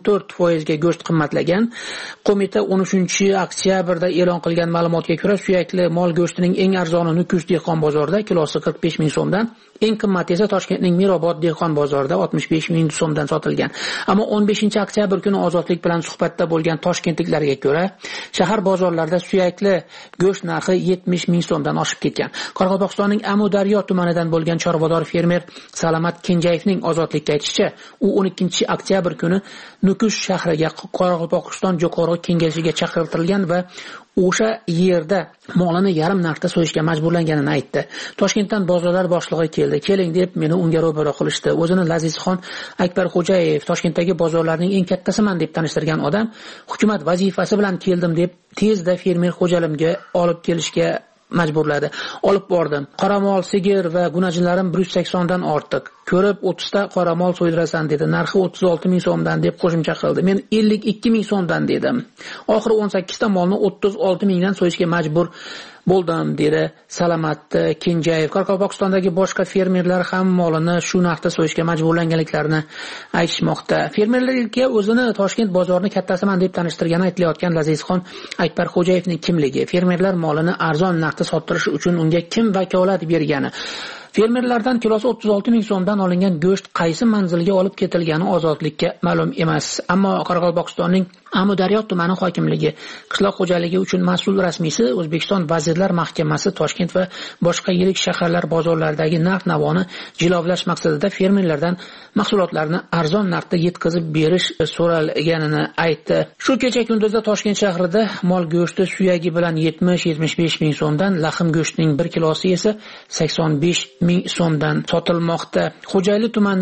S3: 14% ga go'sht qimmatlagan. Qo'mita 13-oktyabrda e'lon qilgan ma'lumotga ko'ra, suyakli mol go'shtining eng arzoni Nukus dehqon bozorida kilosi 45 ming so'mdan, eng qimmati esa Toshkentning Mirobod dehqon bozorida 65 ming so'mdan sotilgan. Ammo 15-oktyabr kuni Ozodlik bilan suhbatda bo'lgan toshkentliklarga ko'ra, shahar bozorlarida suyakli go'sht narxi 70 ming so'mdan oshib ketgan. Qoraqalpog'istonning Amudaryo tumanidan bo'lgan chorvador fermer Salamat Kenjayevning Ozodlikka aytishicha, u 12-oktyabr kuni Nukus shahriga Qoraqalpog'iston Jo'qorg'i kengashiga chaqirtirilgan va o'sha yerda molini yarim narxda so'yishga majburlanganini aytdi. Toshkentdan bozorlar boshlig'i keldi. Keling deb meni unga ro'baro qilishdi. O'zini Lazizxon Akbarxo'jayev Toshkentdagi bozorlarning eng kattasiman deb tanishtirgan odam, hukumat vazifasi bilan keldim deb tezda fermer xo'jalimga olib kelishga majburladi. Olib bordim. Qoramol, sigir va gunajinlarim 180 dan ortiq. Ko'rib 30 ta qoramol so'ydirasan dedi. Narxi 36 ming so'mdan deb qo'shimcha qildi. Men 52 ming so'mdan dedim. Oxiri 18 ta molni 36 mingdan so'yishga majbur bo'ldim dedi Salamat Kenjayev. Qoraqalpog'istondagi boshqa fermerlar ham molini shu narxda so'yishga majburlanganliklarini aytishmoqda. Fermerlarga o'zini Toshkent bozorini kattasiman deb tanishtirgani aytilayotgan Lazizxon Akbarxo'jayevning kimligi, fermerlar molini arzon narxda sottirish uchun unga kim vakolat bergani, fermerlardan kilosi 36 ming so'mdan olingan go'sht qaysi manzilga olib ketilgani Ozodlikka ma'lum emas. Ammo Qoraqalpog'istonning Amudaryo tumani hokimligi qishloq xo'jaligi uchun mas'ul rasmiysi O'zbekiston Vazirlar Mahkamasi Toshkent va boshqa yirik shaharlar bozorlaridagi narx-navoni jilovlash maqsadida fermerlardan mahsulotlarni arzon narxda yetkazib berish so'ralganini aytdi. Shu kecha kunduzda Toshkent shahrida mol go'shti suyagi bilan 70-75 ming so'mdan, laxm go'shtining 1 kilosi esa 85 ming so'mdan sotilmoqda. Xo'jayli tumanilik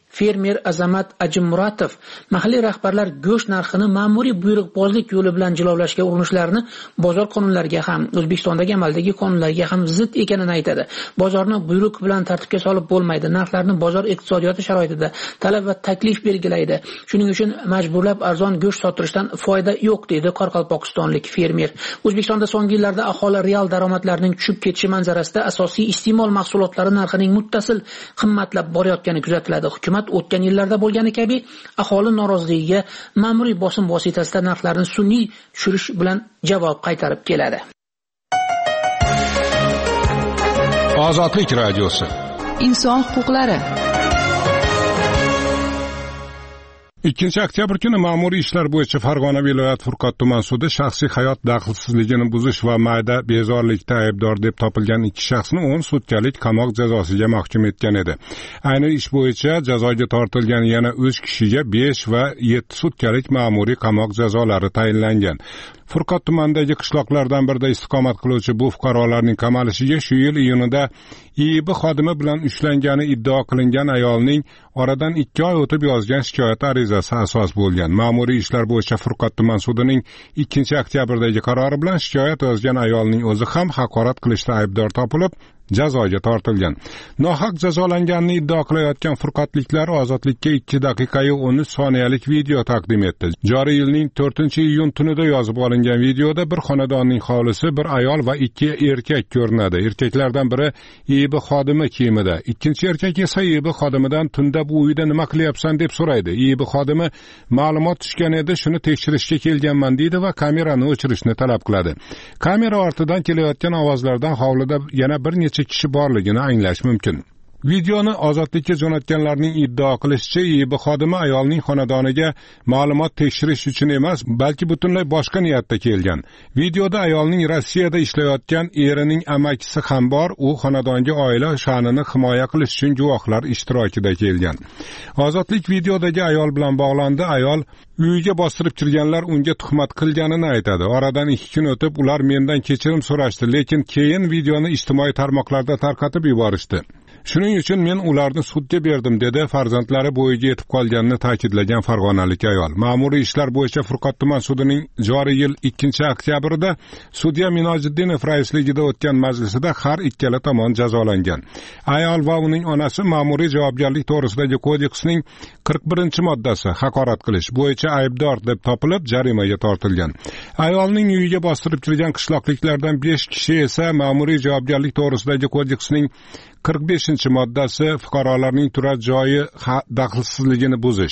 S3: fermer Azamat Ajimmuratov mahalliy rahbarlar go'sht narxini ma'muriy buyruqbozlik yo'li bilan jilovlashga urinishlarini bozor qonunlariga ham, O'zbekistondagi amaldagi qonunlarga ham zid ekanini aytadi. Bozorni buyruq bilan tartibga solib bo'lmaydi. Narxlarni bozor iqtisodiyoti sharoitida talab va taklif belgilaydi. Shuning uchun majburlab arzon go'sht sotirishdan foyda yo'q, deydi qoraqalpog'istonlik fermer. O'zbekistonda so'nggi yillarda aholi real daromadlarining tushib ketishi manzarasida asosiy iste'mol mahsulotlari narxining muttasil qimmatlab borayotgani kuzatiladi. Hukumat o'tgan yillarda bo'lgani kabi aholi noroziligiga ma'muriy bosim vositasida narxlarni sun'iy tushirish bilan javob qaytarib keladi.
S9: Ozodlik radiosi.
S1: Inson huquqlari.
S9: 2 oktyabr kuni ma'muriy ishlar bo'yicha Farg'ona viloyat Furqat tuman sudi shaxsiy hayot daxlsizligini buzish va mayda bezorilikda aybdor deb topilgan 2 shaxsni 10 sutkalik qamoq jazosiga mahkum etgan edi. Ayni ish bo'yicha jazoga tortilgan yana 3 kishiga 5 va 7 sutkalik ma'muriy qamoq jazolari tayinlangan. Furqat tumanidagi qishloqlardan birida istiqomat qiluvchi bu fuqarolarning qamalishiga shu yil iyunida IIB xodimi bilan ushlangani iddao qilingan ayolning oradan 2 oy o'tib yozgan shikoyat arizasi asos bo'lgan. Ma'muriy ishlar bo'yicha Furqat tuman sudining 2 oktyabrdagi qarori bilan shikoyat yozgan ayolning o'zi ham haqorat qilishda aybdor topilib, jazoga tortilgan. Nohaq jazolanganini iddao qilayotgan furqatliklar ozodlikka 2 daqiqa 13 soniyalik video taqdim etdi. Joriy yilning 4-iyun tunida yozib olingan videoda bir xonadonning hovlisi, bir ayol va 2 erkak ko'rinadi. Erkaklardan biri IIB xodimi kiyimida, ikkinchi erkak esa IIB xodimidan tunda bu uyda nima qilyapsan deb so'raydi. IIB xodimi ma'lumot tushgan edi, shuni tekshirishga kelganman deydi va kamerani o'chirishni talab qiladi. Kamera ortidan kelayotgan ovozlardan hovlida yana bir necha kishi borligini anglash mumkin. Videoni ozodlikka jo'natganlarning iddao qilishicha, IIB xodimi ayolning xonadoniga ma'lumot tekshirish uchun emas, balki butunlay boshqa niyatda kelgan. Videoda ayolning Rossiyada ishlayotgan erining amakisi ham bor, u xonadonga oila sha'nini himoya qilish uchun guvohlar ishtirokida kelgan. Ozodlik videodagi ayol bilan bog'landi. Ayol uyiga bostirib kirganlar unga tuhmat qilganini aytadi. Oradan 2 kun o'tib ular mendan kechirim so'rashdi, lekin keyin videoni ijtimoiy tarmoqlarda tarqatib yuborishdi. Shuning uchun men ularni sudga berdim, dedi farzandlari bo'yiga yetib qolganini ta'kidlagan farg'onalik ayol. Ma'muriy ishlar bo'yicha Furqat tuman sudining joriy yil 2 oktyabrida sudya Minojiddinov raisligida o'tgan majlisida har ikkala tomon jazolangan. Ayol va uning onasi ma'muriy javobgarlik to'g'risidagi kodeksning 41-moddasi haqorat qilish bo'yicha aybdor deb topilib, jarimaga tortilgan. Ayolning uyiga bostirib kirgan qishloqliklardan 5 kishi esa ma'muriy javobgarlik to'g'risidagi kodeksning 45-moddasi fuqarolarning turar joyi daxlsizligini buzish,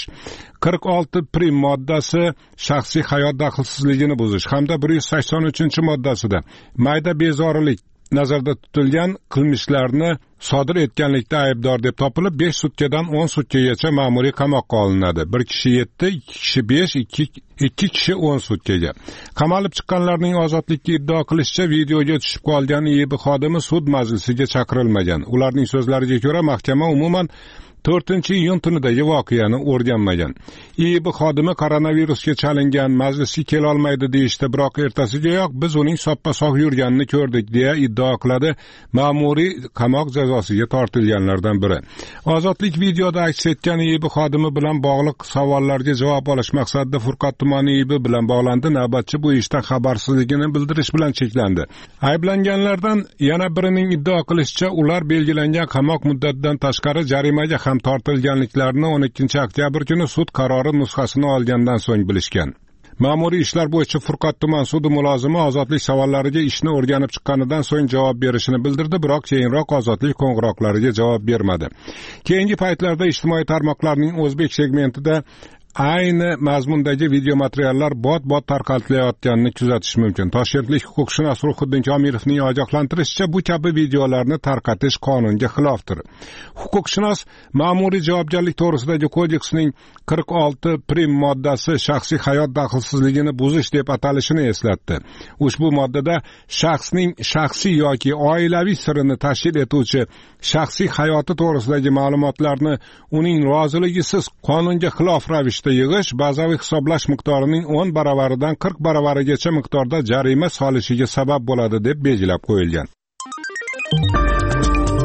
S9: 46 prim moddasi shaxsiy hayot daxlsizligini buzish hamda 183-moddasida mayda bezorilik nazarda tutilgan qilmishlarni sodir etganlikda aybdor deb topilib 5 sutkadan 10 sutkagacha ma'muriy qamoqqa olinadi. 1 kishi 7, 2 kishi 5, 2 kishi 10 sutkaga. Qamalib chiqqanlarning ozodlikka iddao qilishicha, videoga tushib qolgan IIB xodimi sud majlisiga chaqirilmagan. Ularning so'zlariga ko'ra, mahkama umuman 4-iyun tunidagi voqeani o'rganmagan. IIB xodimi koronavirusga chalingan, majlisga kela olmaydi deyishdi, biroq ertasigayoq biz uning soppa-sog' yurganini ko'rdik, deya iddao qiladi ma'muriy qamoq jazosiga tortilganlardan biri. Ozodlik videoda aks etgan IIB xodimi bilan bog'liq savollarga javob olish maqsadida Furqat tumani IIB bilan bog'landi. Navbatchi bu ishdan xabarsizligini bildirish bilan cheklandi. Ayblanganlardan yana birining iddao qilishicha, ular belgilangan qamoq muddatidan tashqari jarimaga ham tortilganliklarini 12 oktyabr kuni sud qarori nusxasini olgandan so'ng bilishgan. Ma'muriy ishlar bo'yicha Furqat tuman sudi mulozimi ozodlik savollariga ishni o'rganib chiqqanidan so'ng javob berishini bildirdi, biroq keyinroq ozodlik qo'ng'iroqlariga javob bermadi. Keyingi paytlarda ijtimoiy tarmoqlarning o'zbek segmentida ayni mazmundagi video materiallar bot tarqatilayotganini kuzatish mumkin. Toshkentlik huquqshunos Ruhiddin Komilovning ogohlantirishicha, bu kabi videolarni tarqatish qonunga xilofdir. Huquqshunos ma'muriy javobgarlik to'g'risidagi kodeksning 46 prim moddasi shaxsiy hayot daxlsizligini buzish deb atalishini eslatdi. Ushbu moddada shaxsning shaxsiy yoki oilaviy sirini tashkil etuvchi shaxsiy hayoti to'g'risidagi ma'lumotlarni uning roziligisiz qonunga xilof ravishda yig'ish bazaviy hisoblash miqdorining 10 baravaridan 40 baravarigacha miqdorda jarima solishiga sabab bo'ladi deb belgilab qo'yilgan.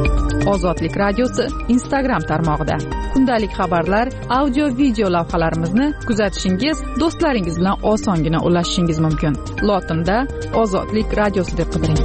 S1: Ozodlik radiosi Instagram tarmog'ida. Kundalik xabarlar, audio, video lavhalarimizni kuzatishingiz, do'stlaringiz bilan osongina ulashishingiz mumkin. Lotinda Ozodlik radiosi deb qidiring.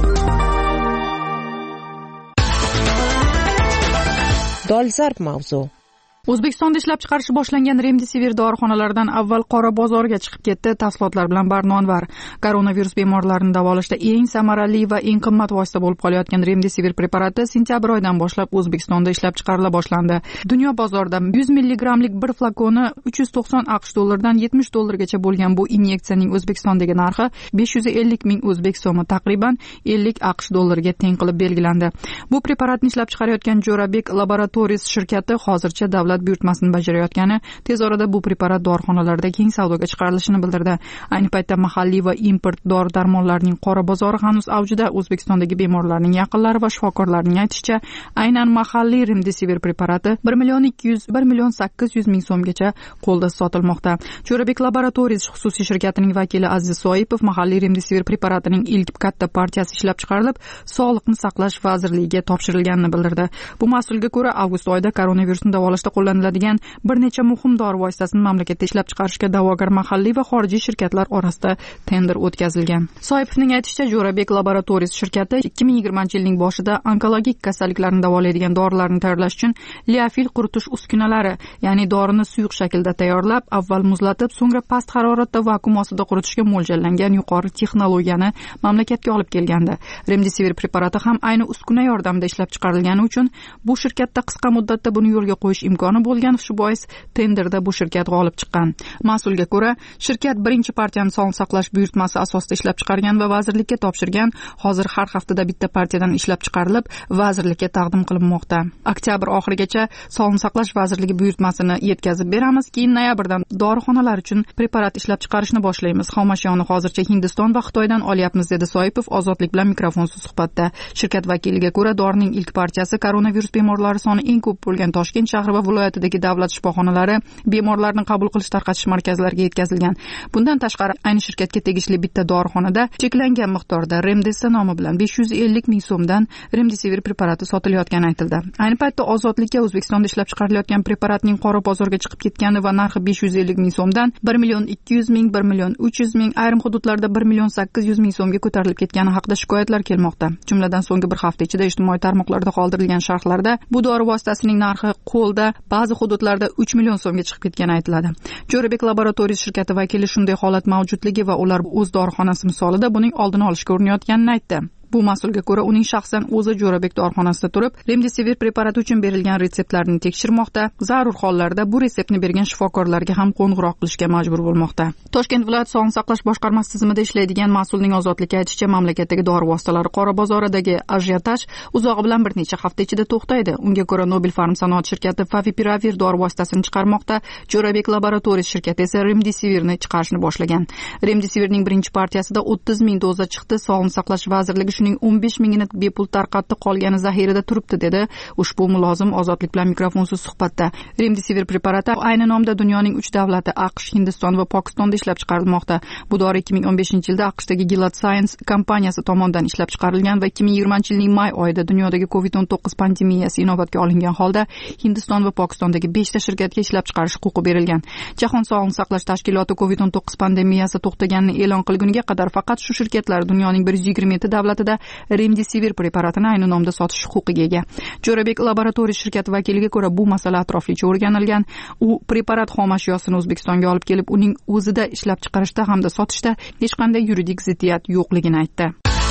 S2: Dolzarb mavzu.
S1: O'zbekistonda ishlab chiqarishi boshlangan Remdesivir dorixonalardan avval qora bozorga chiqib ketdi. Tafsilotlar bilan Barnonvar. Koronavirus bemorlarini davolashda eng samarali va eng qimmat vosita bo'lib qolayotgan Remdesivir preparati sentyabr oyidan boshlab O'zbekistonda ishlab chiqarila boshlandi. Dunyo bozorida 100 milligramlik bir flakoni 390 AQSh dollaridan 70 dollargacha bo'lgan bu inyeksiyaning O'zbekistondagi narxi 550 ming o'zbek so'mi, taqriban 50 AQSh dollariga teng qilib belgilandi. Bu preparatni ishlab chiqarayotgan Jo'rabek Laboratories shirkati hozircha davlat buyurtmasini bajarayotgani, tez orada bu preparat dorixonalarda keng savdoga chiqarilishini bildirdi. Ayni paytda mahalliy va import dori-darmonlarning qora bozori hanuz avjida. O'zbekistondagi bemorlarning yaqinlari va shifokorlarning aytishicha, aynan mahalliy Remdesivir preparati 1,8 million so'mgacha qo'lda sotilmoqda. Jo'rabek Laboratories xususiy shirkatining vakili Aziz Soipov mahalliy Remdesivir preparatining ilk katta partiyasi ishlab chiqarilib, Sog'liqni saqlash vazirligiga topshirilganini bildirdi. Bu mas'ulga ko'ra, avgust oyida koronavirusni davolashda qo'llaniladigan bir necha muhim dori vositasini mamlakatda ishlab chiqarishga da'vogar mahalliy va xorijiy shirkatlar orasida tender o'tkazilgan. Soipovning aytishicha, Jo'rabek Laboratories shirkati 2020-yilning boshida onkologik kasalliklarni davolaydigan dorilarni tayyorlash uchun liofil quritish uskunalari, ya'ni dorini suyuq shaklda tayyorlab, avval muzlatib, so'ngra past haroratda vakuum ostida quritishga mo'ljallangan yuqori texnologiyani mamlakatga olib kelgandi. Remdesivir preparati ham ayni uskuna yordamida ishlab chiqarilgani uchun bu shirkatda qisqa muddatda buni yo'lga qo'yish imkoni bo'lgan, shu bois tenderda bu shirkat g'olib chiqqan. Mas'ulga ko'ra, shirkat birinchi partiyani sog'liqni saqlash buyurtmasi asosida ishlab chiqargan va vazirlikka topshirgan. Hozir har haftada bitta partiyadan ishlab chiqarilib, vazirlikka taqdim qilinmoqda. Oktyabr oxirigacha Sog'liqni saqlash vazirligi buyurtmasini yetkazib beramiz, keyin noyabrdan dorixonalar uchun preparat ishlab chiqarishni boshlaymiz. Xomashiyoni hozircha Hindiston va Xitoydan olyapmiz, dedi Soipov Ozodlik bilan mikrofonsiz suhbatda. Shirkat vakiliga ko'ra, dorining ilk partiyasi koronavirus bemorlari soni eng ko'p bo'lgan Toshkent shahri va viloyatidagi davlat shifoxonalari, bemorlarni qabul qilish tarqatish markazlariga yetkazilgan. Bundan tashqari, ayni shirkatga tegishli bitta dorixonada cheklangan miqdorda Remdesa nomi bilan 550 ming so'mdan Remdesivir preparati sotilayotgani aytildi. Ayni paytda Ozodlikka O'zbekistonda ishlab chiqarilayotgan preparatning qora bozorga chiqib ketgani va narxi 550 ming so'mdan 1,2 million, 1,3 million, ayrim hududlarda 1,8 million so'mga ko'tarilib ketgani haqida shikoyatlar kelmoqda. Jumladan so'nggi bir hafta ichida ijtimoiy tarmoqlarda qoldirilgan sharhlarda bu dori vositasining narxi qo'lda ba'zi hududlarda 3 million so'mga chiqib ketgani aytiladi. Jo'rabek Laboratories shirkati vakili shunday holat mavjudligi va ular o'z dorixonasi misolida buning oldini olishga urinayotganini aytdi. Bu mas'ulga ko'ra, uning shaxsan o'zi Jo'rabek dorixonasida turib, Remdesivir preparati uchun berilgan retseptlarni tekshirmoqda, zarur hollarda bu retseptni bergan shifokorlarga ham qo'ng'iroq qilishga majbur bo'lmoqda. Toshkent viloyat Sog'liqni saqlash boshqarmasi tizimida ishlaydigan mas'ulning Ozodlikka aytishicha, mamlakatdagi dori vositalari qora bozoridagi ajiotaj uzog'i bilan bir necha hafta ichida to'xtaydi. Unga ko'ra, Nobel Pharm sanoat shirkati Favipiravir dori vositasini chiqarmoqda, Jo'rabek Laboratories shirkati esa Remdesivirni chiqarishni boshlagan. Remdesivirning birinchi partiyasida 30 ming doza chiqdi. Sog'liqni saqlash vazirligi shuning 15 mingini bepul tarqatdi, qolgani zaxirada turibdi, dedi ushbu mulozim Ozodlik bilan mikrofonsiz suhbatda. Remdesivir preparati ayni nomda dunyoning 3 davlati AQSh, Hindiston va Pokistonda ishlab chiqarilmoqda. Bu dori 2015-yilda AQShdagi Gilead Sciences kompaniyasi tomonidan ishlab chiqarilgan va 2020-yilning may oyida dunyodagi COVID-19 pandemiyasi inobatga olingan holda Hindiston va Pokistondagi 5 ta shirkatga ishlab chiqarish huquqi berilgan. Jahon sog'liqni saqlash tashkiloti COVID-19 pandemiyasi to'xtaganini e'lon qilguniga qadar faqat shu shirkatlar dunyoning 127 davlatida Remdesivir preparatini ayni nomda sotish huquqiga ega. Jo'rabek Laboratories shirkati vakiliga ko'ra, bu masala atroflicha o'rganilgan. U preparat xomashiyosini O'zbekistonga olib kelib, uning o'zida ishlab chiqarishda hamda sotishda hech qanday yuridik ziddiyat yo'qligini aytdi.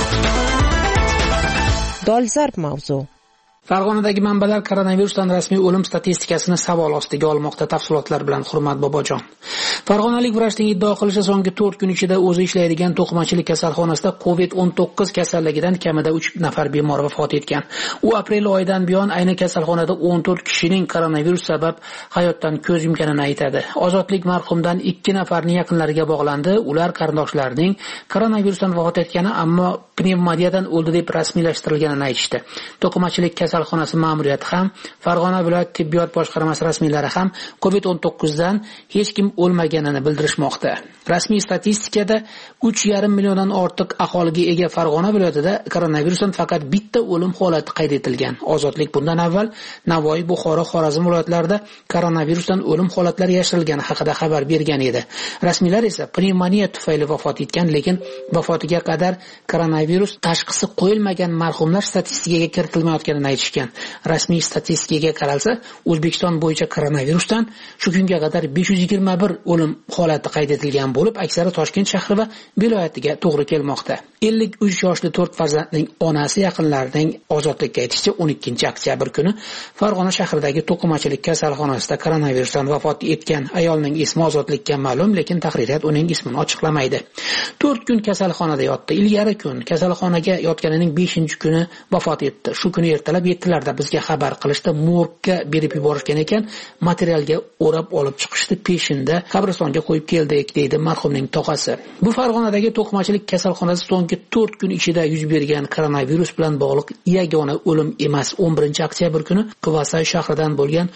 S2: Dolzarb mavzu.
S3: Farg'onadagi manbalar koronavirusdan rasmiy o'lim statistikasini savol ostiga olmoqda. Tafsilotlar bilan Hurmat Bobojon. Farg'onalik vrachning iddao qilishicha, so'nggi 4 kun ichida o'zi ishlaydigan to'qimachilik kasalxonasida COVID-19 kasalligidan kamida 3 nafar bemor vafot etgan. U aprel oyidan buyon ayni kasalxonada 14 kishining koronavirus sabab hayotdan ko'z yumganini aytadi. Ozodlik marhumdan 2 nafarning yaqinlariga bog'landi. Ular qarindoshlarining koronavirusdan vafot etgani, ammo pnevmoniyadan o'ldi deb rasmiylashtirilganini aytishdi. To'qimachilik kasalxonasi ma'muriyati ham, Farg'ona viloyat tibbiyot boshqarmasi rasmiylari ham COVID-19 dan hech kim o'lmaganini bildirishmoqda. Rasmiy statistikada 3,5 milliondan ortiq aholiga ega Farg'ona viloyatida koronavirusdan faqat bitta o'lim holati qayd etilgan. Ozodlik bundan avval Navoiy, Buxoro, Xorazm viloyatlarida koronavirusdan o'lim holatlari yashirilgani haqida xabar bergan edi. Rasmiylar esa pnevmoniya tufayli vafot etgan, lekin vafotiga qadar koronavirus tashxisi qo'yilmagan marhumlar statistikaga kiritilmayotganini aytishgan. Rasmiy statistikaga qaralsa, O'zbekiston bo'yicha koronavirusdan shu kunga qadar 521 o'lim holati qayd etilgan bo'lib, aksari Toshkent shahri va viloyatiga to'g'ri kelmoqda. 53 yoshli 4 farzandning onasi yaqinlarining ozodlikka aytishicha 12-oktyabr kuni Farg'ona shahridagi to'qimachilik kasalxonasida koronavirusdan vafot etgan ayolning ismi ozodlikka ma'lum, lekin tahririyat uning ismini ochiqlamaydi. 4 kun kasalxonada yotdi. Ilgari kun kasalxonaga yotganining 5-kuni vafot etdi. Shu kuni ertalab 7larda bizga xabar qilishdi, morgga berib yuborishgan ekan, materialga o'rab olib chiqishdi, peshinda qabristonga qo'yib keldik, deydi marhumning tog'asi. Bu Farg'onadagi to'qimachilik kasalxonasi so'nggi 4 kun ichida yuz bergan koronavirus bilan bog'liq yagona o'lim emas. 11-oktyabr kuni Quvasay shahridan bo'lgan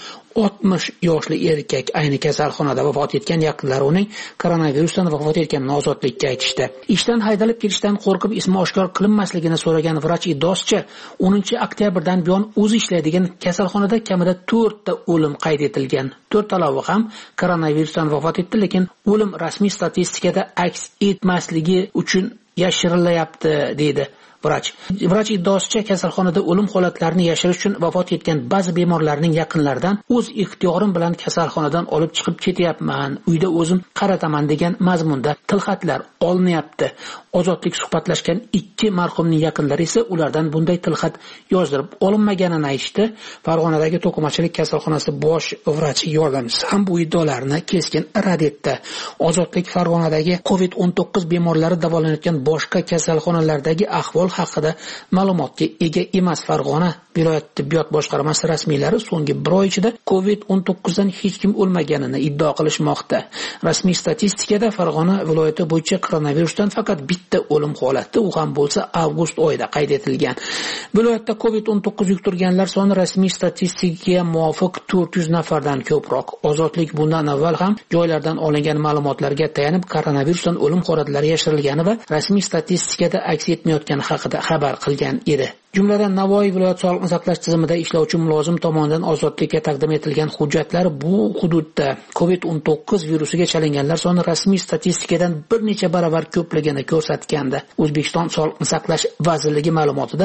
S3: 60 yoshli erkak ayni kasalxonada vafot etgan, yaqinlari uning koronavirusdan vafot etganini ozodlikka aytishdi. Ishdan haydalib ketishdan qo'rqib ismi oshkor qilinmasligini so'ragan vrach Idoschi 10-oktyabrdan buyon o'zi ishlaydigan kasalxonada kamida 4 ta o'lim qayd etilgan. 4 talabi ham koronavirusdan vafot etdi, lekin o'lim rasmiy statistikada aks etmasligi uchun yashirilyapti, deydi vrach iddaosicha kasalxonada o'lim holatlarini yashirish uchun vafot etgan ba'zi bemorlarning yaqinlaridan o'z ixtiyorim bilan kasalxonadan olib chiqib ketyapman, uyda o'zim qarataman degan mazmunda tilxatlar olinyapti. Ozodlik suhbatlashgan 2 marhumning yaqinlari esa ulardan bunday tilxat yozdirib olinmaganini aytishdi. Farg'onadagi to'qimachilik kasalxonasi bosh vrach yordamchisi ham bu iddaolarni keskin rad etdi. Ozodlik Farg'onadagi COVID-19 bemorlari davolanayotgan boshqa kasalxonalardagi ahvol haqida ma'lumotga ega emas. Farg'ona viloyat tibbiyot boshqarmasi rasmiylari so'nggi 1 oy ichida COVID-19 dan hech kim o'lmaganini iddao qilishmoqda. Rasmiy statistikada Farg'ona viloyati bo'yicha koronavirusdan faqat bitta o'lim holati, u ham bo'lsa avgust oyida qayd etilgan. Viloyatda COVID-19 yuqtirganlar soni rasmiy statistikaga muvofiq 400 nafardan ko'proq. Ozodlik bundan avval ham joylardan olingan ma'lumotlarga tayanib koronavirusdan o'lim holatlari yashirilgani va rasmiy statistikada aks etmayotgani haqida xabar qilgan edi. Jumladan Navoiy viloyat sog'liqni saqlash tizimida ishlovchi mulozim tomonidan ozodlikka taqdim etilgan hujjatlar bu hududda COVID-19 virusiga chalinganlar soni rasmiy statistikadan bir necha baravar ko'pligini ko'rsatgandi. O'zbekiston Sog'liqni saqlash vazirligi ma'lumotida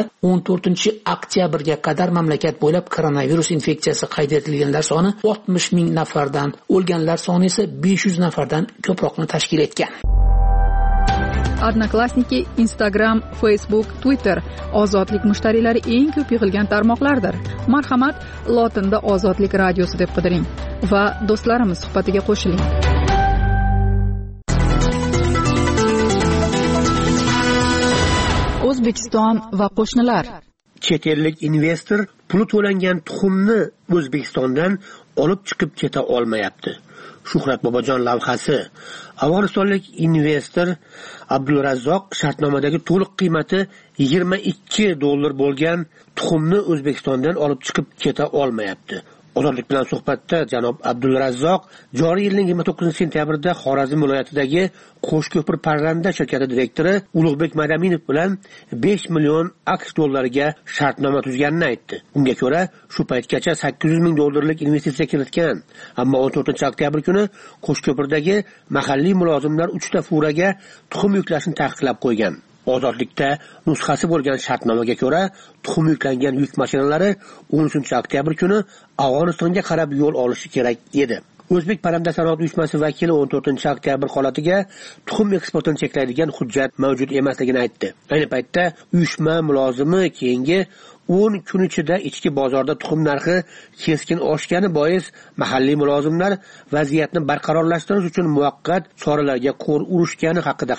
S3: 14-oktyabrga qadar mamlakat bo'ylab koronavirus infeksiyasi qayd etilganlar soni 60 ming nafardan, o'lganlar soni esa 500 nafardan ko'proqni tashkil etgan.
S1: Odnoklassniki, Instagram, Facebook, Twitter ozodlik mushtariylari eng ko'p yig'ilgan tarmoqlardir. Marhamat, lotinda Ozodlik radiosi deb qidiring va do'stlarimiz suhbatiga qo'shiling. O'zbekiston va qo'shnilar.
S10: Chet ellik investor puli to'langan tuxumni O'zbekistondan olib chiqib keta olmayapti. Shuhrat Bobojon lavhasi. Afg'onistonlik investor Abdulrazzoq shartnomadagi to'liq qiymati $22 bo'lgan tuxumni O'zbekistondan olib chiqib keta olmayapti. Ozodlik bilan suhbatda janob Abdulrazzoq joriy yilning 29-sentyabrda Xorazm viloyatidagi Qo'shko'pir parranda shirkati direktori Ulug'bek Madaminov bilan $5 million ga shartnoma tuzganini aytdi. Unga ko'ra, shu paytgacha $800 ming investitsiya kiritgan, ammo 14-oktyabr kuni Qo'shko'pirdagi mahalliy mulozimlar 3 ta furaga tuxum yuklashni taqiqlab qo'ygan. Ozodlikda nusxasi bo'lgan shartnomaga ko'ra, tuxum yuklangan yuk mashinalari 13-oktyabr kuni Afg'onistonga qarab yo'l olishi kerak edi. O'zbek parranda sanoat uyushmasi vakili 14-oktyabr holatiga tuxum eksportini cheklaydigan hujjat mavjud emasligini aytdi. Ayni paytda uyushma mulozimi keyingi 10 kun ichida ichki bozorda tuxum narxi keskin oshgani bois mahalliy mulozimlar vaziyatni barqarorlashtirish uchun muvaqqat choralarga qo'l urishgani haqida ham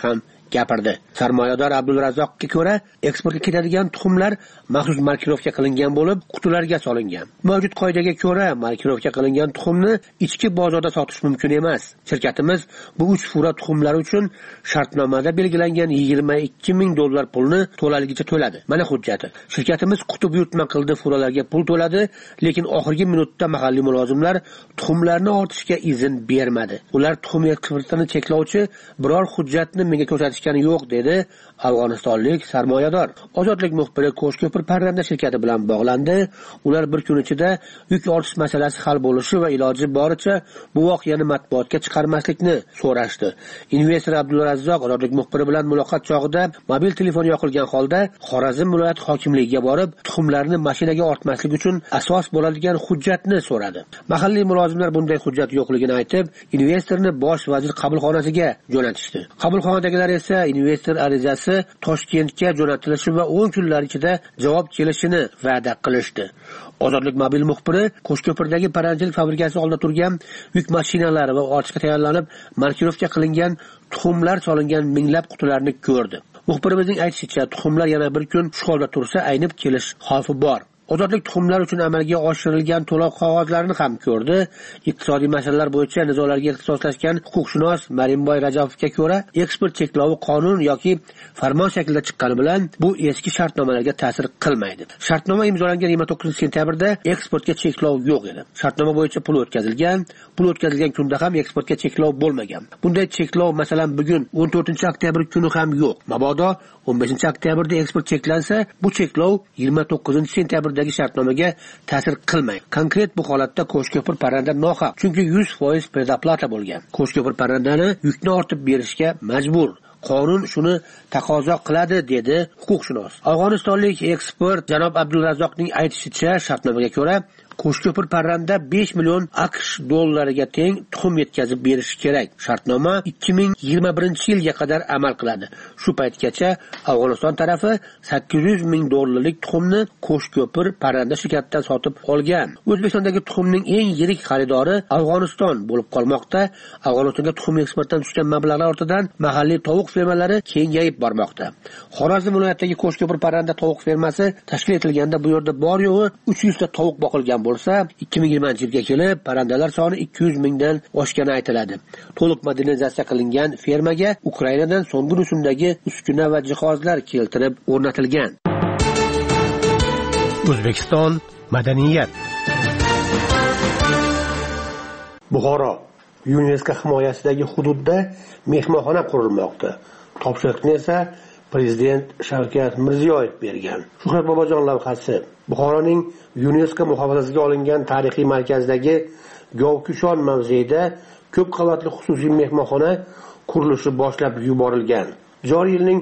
S10: gapirdi. Sarmoyador Abdulrazzoqga ko'ra, eksportga ketadigan tuxumlar maxsus markirovka qilingan bo'lib, qutilarga solingan. Mavjud qoidaga ko'ra, markirovka qilingan tuxumni ichki bozorda sotish mumkin emas. Shirkatimiz bu 3 fura tuxumlar uchun shartnomada belgilangan $22,000 pulni to'laligicha to'ladi. Mana hujjati. Shirkatimiz quti buyurtma qildi, furalarga pul to'ladi, lekin oxirgi minutda mahalliy mulozimlar tuxumlarni ortishga izn bermadi. Ular tuxum eksportini cheklovchi biror hujjatni menga ko'rsatishgani yo'q, dedi afg'onistonlik sarmoyador. Ozodlik muxbiri Qo'shko'pir parranda shirkati bilan bog'landi. Ular bir kun ichida yuk ortish masalasi hal bo'lishi va iloji boricha bu voqeani matbuotga chiqarmaslikni so'rashdi. Investor Abdulrazzoq ozodlik muxbiri bilan muloqot chog'ida mobil telefon yoqilgan holda Xorazm viloyat hokimligiga borib, tuxumlarni mashinaga ortmaslik uchun asos bo'ladigan hujjatni so'radi. Mahalliy mulozimlar bunday hujjat yo'qligini aytib, investorni bosh vazir qabulxonasiga jo'natishdi. Qabulxonadagilar esa investor arizasi Toshkentga jo'natilishi va 10 kunlar ichida javob kelishini va'da qilishdi. Ozodlik mobil muxbiri Qo'shko'pirdagi parrandachilik fabrikasi oldida turgan yuk mashinalari va ortishga tayyorlanib markirovka qilingan tuxumlar solingan minglab qutilarni ko'rdi. Muxbirimizning aytishicha, tuxumlar yana bir kun shu holda tursa aynib kelish xavfi bor. Ozodlik tuxumlar uchun amalga oshirilgan to'lov qog'ozlarini ham ko'rdi. Iqtisodiy masalalar bo'yicha nizolarga ixtisoslashgan huquqshunos Marimboy Rajabovga ko'ra, eksport cheklovi qonun yoki farmon shaklida chiqqani bilan bu eski shartnomalarga ta'sir qilmaydi. Shartnoma imzolangan 29 sentyabrda eksportga cheklov yo'q edi. Shartnoma bo'yicha pul o'tkazilgan kunda ham eksportga cheklov bo'lmagan. Bunday cheklov masalan bugun 14-oktyabr kuni ham yo'q. Mabodo 15-oktyabrda eksport cheklansa, bu cheklov 29-sentябrdagi shartnomaga ta'sir qilmaydi. Konkret bu holatda Qo'shko'pir parranda nohaq, chunki 100% predoplata bo'lgan. Qo'shko'pir parrandani yukni ortib berishga majbur. Qonun shuni taqozo qiladi, dedi huquqshunos. Afg'onistonlik ekspert janob Abdulrazzoqning aytishicha, shartnomaga ko'ra Qo'shko'pir parranda 5 million AQSh dollariga teng tuxum yetkazib berishi kerak. Shartnoma 2021-yilga qadar amal qiladi. Shu paytgacha Afg'oniston tarafi $800,000 tuxumni Qo'shko'pir parranda shirkatidan sotib olgan. O'zbekistondagi tuxumning eng yirik xaridori Afg'oniston bo'lib qolmoqda. Afg'onistonga tuxum eksportdan tushgan mablag'lar ortidan mahalliy tovuq fermalari kengayib bormoqda. Xorazm viloyatidagi Qo'shko'pir parranda tovuq fermasi tashkil etilganda bu yerda bor yo'g'i 300 ta tovuq boqilgan bo'lsa, 2020-yilga kelib parrandalar soni 200,000 dan oshgani aytiladi. To'liq modernizatsiya qilingan fermaga Ukrainadan so'nggi rusumdagi uskuna va jihozlar keltirib o'rnatilgan. O'zbekiston madaniyat. Buxoro UNESCO himoyasidagi hududda mehmonxona qurilmoqda. Topshiriqni esa Prezident Shavkat Mirziyoyev bergan. Shuhrat Bobojon lavhasi. Buxoroning UNESCO muhofazasiga olingan tarixiy markazdagi Govkushon mavzeida ko'p qavatli xususiy mehmonxona qurilishi boshlab yuborilgan. Joriy yilning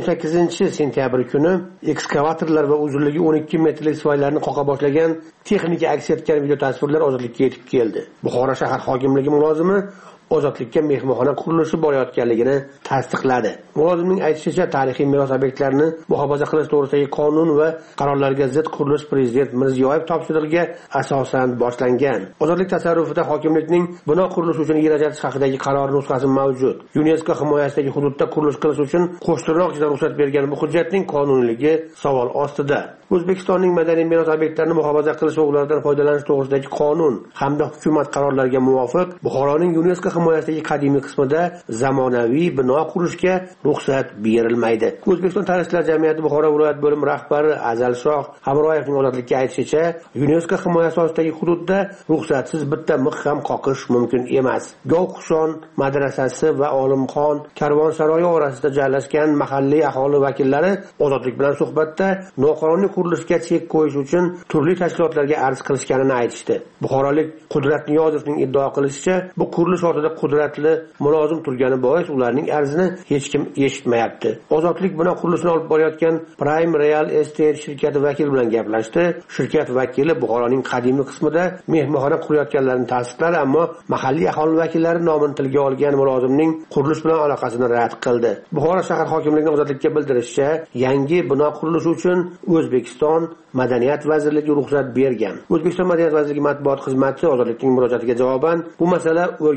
S10: 18-sentyabr kuni ekskavatorlar va uzunligi 12 metrlik soylarni qoqa boshlagan texnika aks etgan video tasvirlar Ozodlikka yetib keldi. Buxoro shahar hokimligi mulozimi Ozodlikka mehmonxona qurilishi borayotganligini tasdiqladi. Mulozimning aytishicha, tarixiy meros obyektlarini muhofaza qilish to'g'risidagi qonun va qarorlarga zid qurilish Prezident Mirziyoyev topshirig'iga asosan boshlangan. Ozodlik tasarrufida hokimlikning bino qurilishi uchun yer ajratish haqidagi qaror nusxasi mavjud. UNESCO himoyasidagi hududda qurilish qilish uchun qo'shtirnoqchida ruxsat bergan bu hujjatning qonuniyligi savol ostida. O'zbekistonning madaniy meros obyektlarini muhofaza qilish va ulardan foydalanish to'g'risidagi qonun hamda hukumat qarorlariga muvofiq Buxoroning UNESCO himoyasidagi qadimiy qismida zamonaviy bino qurishga ruxsat berilmaydi. O'zbekiston tarixchilar jamiyati Buxoro viloyat bo'limi rahbari Azalshoh Hamroyevning Ozodlikka aytishicha, UNESCO himoyasi ostidagi hududda ruxsatsiz bitta mix ham qoqish mumkin emas. Govkushon madrasasi va Olimxon karvonsaroyi orasida joylashgan mahalliy aholi vakillari Ozodlik bilan suhbatda noqonuniy qurilishga chek qo'yish uchun turli tashkilotlarga arz qilishganini aytishdi. Buxorolik Qudrat Niyozovning iddao qilishicha, bu qurilish ortida qudratli mulozim turgani bois ularning arzini hech kim eshitmayapti. Ozodlik bino qurilishini olib borayotgan Prime Real Estate shirkati vakili bilan gaplashdi. Shirkat vakili Buxoroning qadimiy qismida mehmonxona qurayotganlarini tasdiqladi, ammo mahalliy aholi vakillari nomini tilga olgan mulozimning qurilish bilan aloqasini rad qildi. Buxoro shahar hokimligining Ozodlikka bildirishicha, yangi bino qurilishi uchun O'zbekiston Madaniyat vazirligi ruxsat bergan. O'zbekiston Madaniyat vazirligi matbuot xizmati Ozodlikning murojaatiga javoban bu masala o'rganilayotgan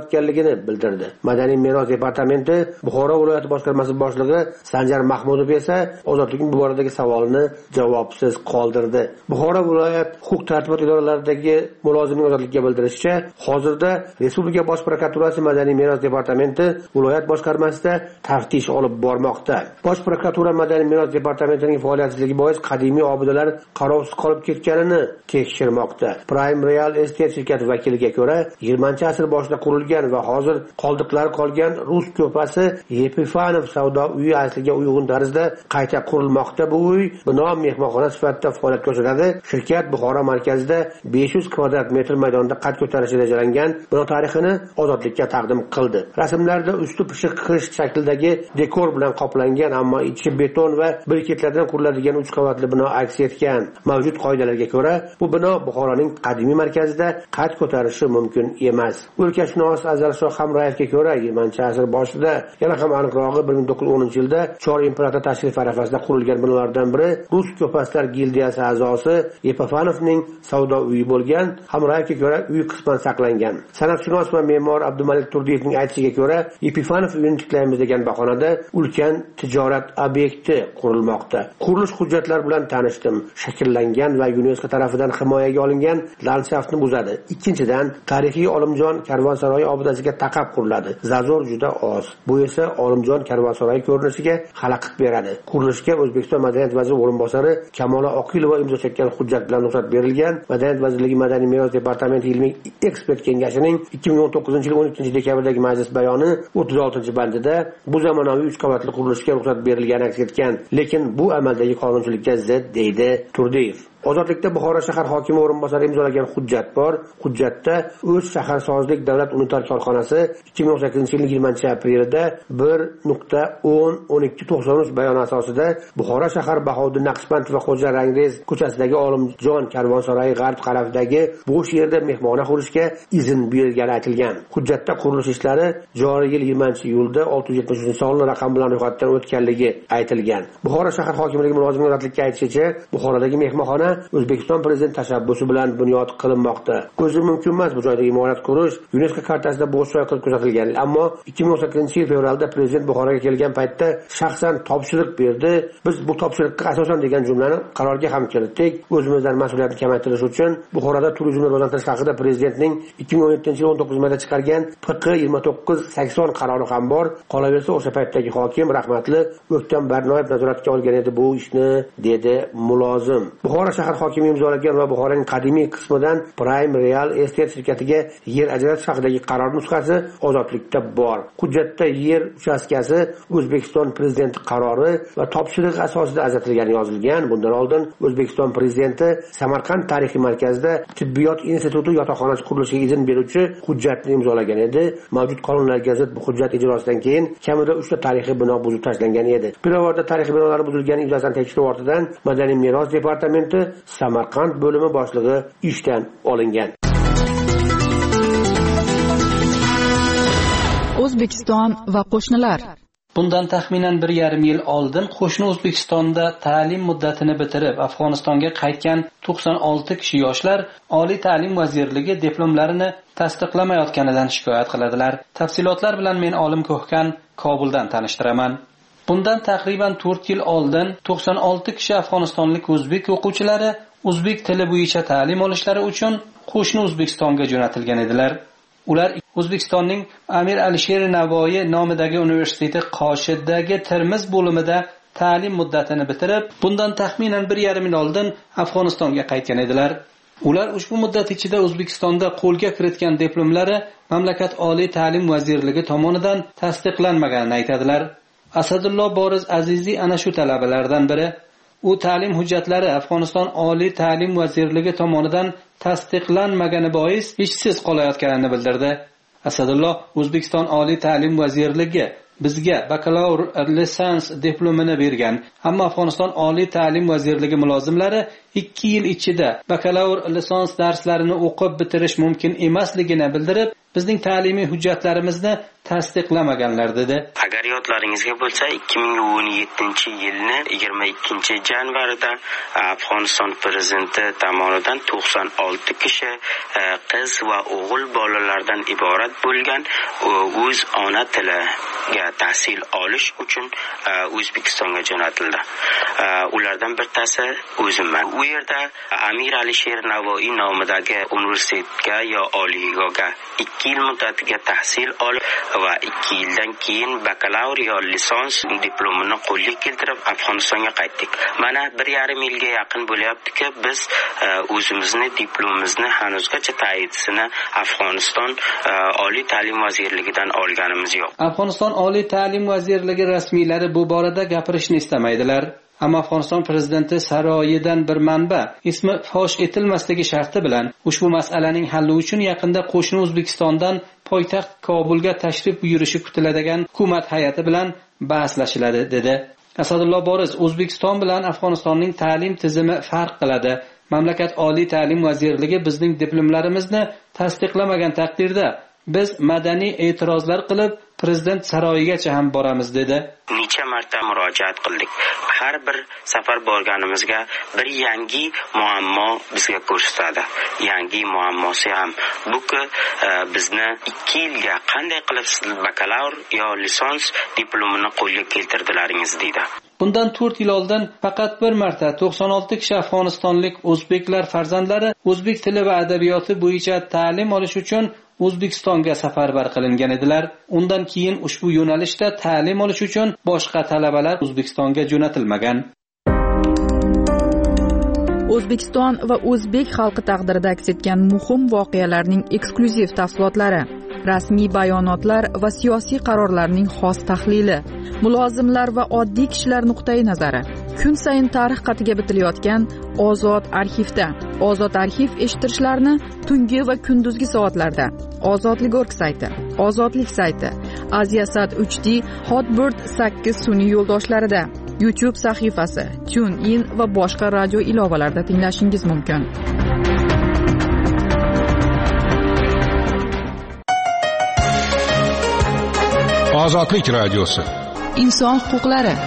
S10: qilayotganligini bildirdi. Madaniy meros departamenti Buxoro viloyati boshqarmasi boshlig'i Sanjar Mahmudov esa ozodlikning bu boradagi savolini javobsiz qoldirdi. Buxoro viloyat huquq-tartibot idoralaridagi mulozimning ozodlikka bildirishicha, hozirda Respublika bosh prokuraturasi madaniy meros departamenti viloyat boshqarmasida taftish olib bormoqda. Bosh prokuratura madaniy meros departamentining faoliyatsizligi bois qadimiy obidalar qarovsiz qolib ketganini tekshirmoqda. Prime Real Estate shirkati vakiliga ko'ra, 20-asr boshida qurilgan va hozir qoldiqlari qolgan Rus ko'pasi Epifanov savdo uyi asliga uyg'un tarzda qayta qurilmoqda. Bu uy bino mehmonxona sifatida faoliyat ko'rsatadi. Shirkat Buxoro markazida 500 kvadrat metr maydonda qad ko'tarishi rejalangan bino tarixini ozodlikka taqdim qildi. Rasmlarda usti pishiq qish shaklidagi dekor bilan qoplangan, ammo ichi beton va briketlardan quriladigan 3 qavatli bino aks etgan. Mavjud qoidalarga ko'ra, bu bino Buxoroning qadimiy markazida qad ko'tarishi mumkin emas. O'lkashunos Azalshoh Hamrayevga ko'ra, 20-asr boshida, yana ham aniqrog'i 1910-yilda Chor imperator tashrif arafasida qurilgan binolardan biri Rus ko'paslar gildiyasi a'zosi Epifanovning savdo uyi bo'lgan. Hamrayevga ko'ra, uy qisman saqlangan. San'atshunos va me'mor Abdumalik Turdiyevning aytishiga ko'ra, Epifanov uyini tiklaymiz degan bahonada ulkan tijorat obyekti qurilmoqda. Qurilish hujjatlari bilan tanishdim. Shakllangan va UNESCO tarafidan himoyaga olingan landshaftni buzadi. Ikkinchidan, tarixiy Olimjon karvonsaroyi obidasiga taqab quriladi. Zazor juda oz. Bu esa Olimjon karvonsaroyi ko'rinishiga xalaqit beradi. Qurilishga O'zbekiston Madaniyat vaziri o'rinbosari Kamola Oqilova imzo chekkan hujjat bilan ruxsat berilgan. Madaniyat vazirligi Madaniy meros departamenti ilmiy ekspert kengashining 2019-yil 12-dekabrdagi majlis bayoni 36-bandida bu zamonaviy 3 qavatli qurilishga ruxsat berilgani aks etgan, lekin bu amaldagi qonunchilikka zid, deydi Turdiyev. Ozodlikda Buxoro shahar hokimi o'rinbosari imzolagan hujjat bor. Hujjatda O'z shaharsozlik davlat unitar korxonasi 2018-yilning 20-aprelida 1.10.1293 bayoni asosida Buxoro shahar Bahodir Naqshband va Xo'ja Rangrez ko'chasidagi Olimjon karvonsaroyi g'arb tarafidagi bo'sh yerda mehmonxona qurishga izn berilgani aytilgan. Hujjatda qurilish ishlari joriy yil 20-iyulda 673-sonli raqam bilan ro'yxatdan o'tganligi aytilgan. Buxoro shahar hokimligi mulozimining ozodlikka aytishicha, Buxorodagi mehmonxona O'zbekiston prezidenti tashabbusi bilan bunyod qilinmoqda. O'zi mumkin emas bu joyda imorat qurish. UNESCO kartasida bo'sh joy qilib ko'rsatilgan. Ammo 2018-yil fevralda prezident Buxoroga kelgan paytda shaxsan topshiriq berdi. Biz bu topshiriqqa asosan degan jumlani qarorga ham kiritdik. O'zimizdan mas'uliyatni kamaytirish uchun Buxoroda turizmni rivojlantirish haqida prezidentning 2017-yil 19 mayda chiqargan PQ 2980 qarori ham bor. Qolaversa, o'sha paytdagi hokim rahmatli O'ktam Barnoyev nazoratga olgan edi bu ishni, dedi mulozim. Buxoro shahar hokimi imzolagan va Buxoroning qadimiy qismidan Prime Real Estate shirkatiga yer ajratish haqidagi qaror nusxasi ozodlikda bor. Hujjatda yer uchastkasi O'zbekiston prezidenti qarori va topshiriq asosida ajratilgani yozilgan. Bundan oldin O'zbekiston prezidenti Samarqand tarixiy markazida tibbiyot instituti yotoqxonasi qurilishiga izn beruvchi hujjatni imzolagan edi. Mavjud qonunlarga zid bu hujjat ijrosidan keyin kamida 3 ta tarixiy bino buzib tashlangan edi. Pirovardda tarixiy binolar buzilgani yuzasidan tekshiruv ortidan Madaniy meros departamenti Samarqand bo'limi boshlig'i ishdan olingan.
S1: O'zbekiston va qo'shnilar.
S3: Bundan taxminan 1,5 yil oldin qo'shni O'zbekistonda ta'lim muddatini bitirib Afg'onistonga qaytgan 96 kishi yoshlar Oliy ta'lim vazirligi diplomlarini tasdiqlamayotganidan shikoyat qiladilar. Tafsilotlar bilan men Olim Ko'hkan Kobuldan tanishtiraman. Bundan taqriban 4 yil oldin 96 kishi afg'onistonlik o'zbek o'quvchilari o'zbek tili bo'yicha ta'lim olishlari uchun qo'shni O'zbekistonga jo'natilgan edilar. Ular O'zbekistonning Amir Alisher Navoiy nomidagi universiteti Qoshiddagi Termiz bo'limida ta'lim muddatini bitirib, bundan taxminan 1,5 yil oldin Afg'onistonga qaytgan edilar. Ular ushbu muddat ichida O'zbekistonda qo'lga kiritgan diplomlari mamlakat Oliy ta'lim vazirligi tomonidan tasdiqlanmaganini aytadilar. Asadullo Boriz Aziziy ana shu talabalardan biri. U ta'lim hujjatlari Afg'oniston Oliy ta'lim vazirligi tomonidan tasdiqlanmagani bois ishsiz qolayotganini bildirdi. Asadullo O'zbekiston Oliy ta'lim vazirligi bizga bakalavr lisans diplomini bergan, ammo Afg'oniston Oliy ta'lim vazirligi mulozimlari
S11: 2 yil ichida bakalavr lisans darslarini o'qib bitirish mumkin emasligini bildirib, bizning ta'limiy hujjatlarimizni tasdiqlamaganlar dedi.
S12: Agar yodlaringizga bo'lsa, 2017-yilni 22-yanvarida Afg'oniston prezidenti tomonidan 96 kishi qiz va o'g'il bolalardan iborat bo'lgan o'z ona tiliga tahsil olish uchun O'zbekistonga jo'natildi. Ulardan bittasi o'zimman. U yerda Amir Alisher Navoiy nomidagi universitetga yo oliygohga 2 yil muddatiga tahsil olib va 2 yildan keyin bakalavr yo lisans diplomini qo'lga keltirib Afg'onistonga qaytdik. Mana 1,5 yilga yaqin bo'lyaptiki, biz o'zimizni diplomimizni hanuzgacha tayinlisini Afg'oniston oliy ta'lim vazirligidan olganimiz yo'q.
S11: Afg'oniston oliy ta'lim vazirligi rasmiylari bu borada gapirishni istamaydilar. Ammo Afg'oniston prezidenti saroyidan bir manba ismi fosh etilmasligi sharti bilan ushbu masalaning halli uchun yaqinda qo'shni O'zbekistondan poytaxt Kobulga tashrif buyurishi kutiladigan hukumat hay'ati bilan bahslashiladi dedi. Asadullo Boriz: O'zbekiston bilan Afg'onistonning ta'lim tizimi farq qiladi. Mamlakat oliy ta'lim vazirligi bizning diplomlarimizni tasdiqlamagan taqdirda biz madaniy e'tirozlar qilib prezident saroyigacha ham boramiz dedi.
S12: Necha marta murojaat qildik. Har bir safar borganimizga bir yangi muammo bizga ko'rsatadi. Yangi muammosi ham bu-ki bizni 2 yilga qanday qilib siz bakalavr yo lisans diplomini qo'lga keltirdilaringiz deydi.
S11: Bundan 4 yil oldin faqat bir marta 96 kishi afg'onistonlik o'zbeklar farzandlari o'zbek tili va adabiyoti bo'yicha ta'lim olish uchun O'zbekistonga safarbar qilingan edilar. Undan keyin ushbu yo'nalishda ta'lim olish uchun boshqa talabalar O'zbekistonga jo'natilmagan.
S1: O'zbekiston va o'zbek xalqi taqdirida aks etgan muhim voqealarning eksklyuziv tafsilotlari, rasmiy bayonotlar va siyosiy qarorlarning xos tahlili, mulozimlar va oddiy kishilar nuqtai nazari. Kun sayin tarix qatiga bitilayotgan Ozod arxivda. Ozod arxiv eshittirishlarni tungi va kunduzgi soatlarda Ozodlik.org sayti, Ozodlik sayti, Aziasat 3D, Hotbird 8 sun'iy yo'ldoshlarida, YouTube sahifasi, TuneIn va boshqa radio ilovalarida tinglashingiz mumkin.
S9: Ozodlik radiosi.
S1: Inson huquqlari.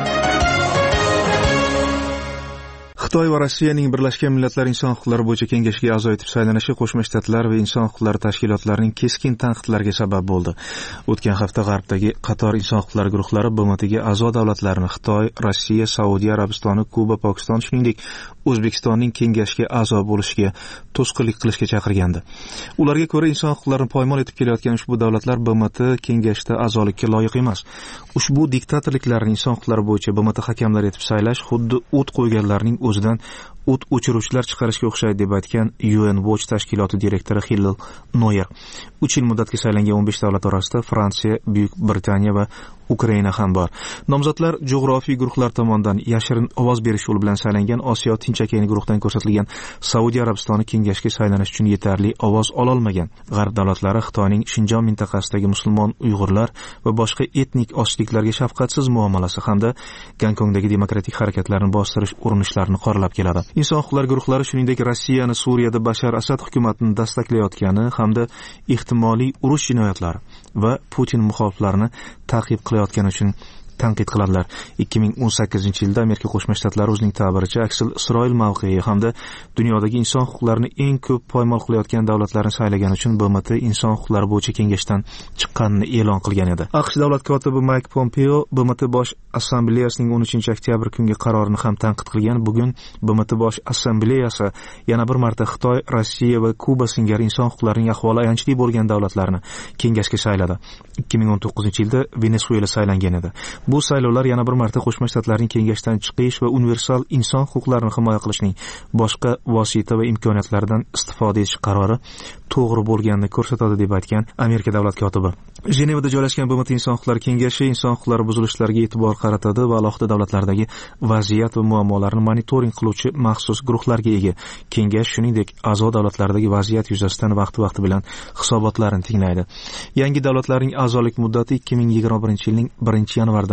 S8: Xitoy va Rossiyaning Birlashgan Millatlar Inson huquqlari bo'yicha kengashiga a'zo etib saylanishi Qo'shma Shtatlar va inson huquqlari tashkilotlarining keskin tanqidlariga sabab bo'ldi. O'tgan hafta G'arbdagi qator inson huquqlari guruhlari BMTga a'zo davlatlarni Xitoy, Rossiya, Saudiya Arabistoni, Kuba, Pokiston, shuningdek O'zbekistonning kengashga a'zo bo'lishiga to'sqinlik qilishga chaqirgandi. Ularga ko'ra, inson huquqlarini poymol etib kelayotgan ushbu davlatlar BMT kengashda a'zolikka loyiq emas. Ushbu diktatorliklarni inson huquqlari bo'yicha BMT hakamlari etib saylash xuddi o't qo'yganlarning o'zidan o't o'chiruvchilar chiqarishga o'xshaydi deb aytgan UN Watch tashkiloti direktori Hillel Noyer. 3 yil muddatga saylangan 15 davlat orasida Fransiya, Buyuk Britaniya va Ukraina ham bor. Nomzodlar jo'g'rofiy guruhlar tomonidan yashirin ovoz berish yo'li bilan saylangan Osiyo Tinch okeani guruhidan ko'rsatilgan Saudiya Arabistoni kengashga saylanish uchun yetarli ovoz ola olmagan. G'arb davlatlari Xitoyning Shinjon mintaqasidagi musulmon Uyg'urlar va boshqa etnik ochliklarga shafqatsiz muomalasi hamda Gonkongdagi demokratik harakatlarni bostirish urinishlarini qoralab keladi. Inson huquqlari guruhlari shuningdek Rossiyani Suriyada Bashar Asad hukumatini dastaklayotgani hamda ehtimoliy urush jinoyatlari va Putin muxoliflarini ta'qib qilayotgani uchun tanqid qiladilar. 2018-yilda Amerika Qo'shma Shtatlari o'zining ta'biricha aksil Isroil mavqei hamda dunyodagi inson huquqlarini eng ko'p poymol qilayotgan davlatlarni saylagan uchun BMT inson huquqlari bo'yicha kengashdan chiqqanini e'lon qilgan edi. AQSh davlat kotibi Mike Pompeo BMT bosh assambleyasining 13-oktyabr kungi qarorini ham tanqid qilgan. Bugun BMT bosh assambleyasi yana bir marta Xitoy, Rossiya va Kuba singari inson huquqlarining ahvoli ayanchli bo'lgan davlatlarni kengashga sayladi. 2019-yilda Venesuela saylangan edi. Bu saylovlar yana bir marta Qo'shma Shtatlarning kengashdan chiqish va universal inson huquqlarini himoya qilishning boshqa vosita va imkoniyatlaridan istifoda etish qarori to'g'ri bo'lganini ko'rsatadi deb aytgan Amerika davlat kotibi. Jenevada joylashgan BMT inson huquqlari kengashi inson huquqlari buzilishlariga e'tibor qaratadi va alohida davlatlardagi vaziyat va muammolarni monitoring qiluvchi maxsus guruhlarga ega. Kengash shuningdek a'zo davlatlardagi vaziyat yuzasidan vaqti bilan hisobotlarni tinglaydi. Yangi davlatlarning a'zolik muddati 2021-yilning 1-yanvaridan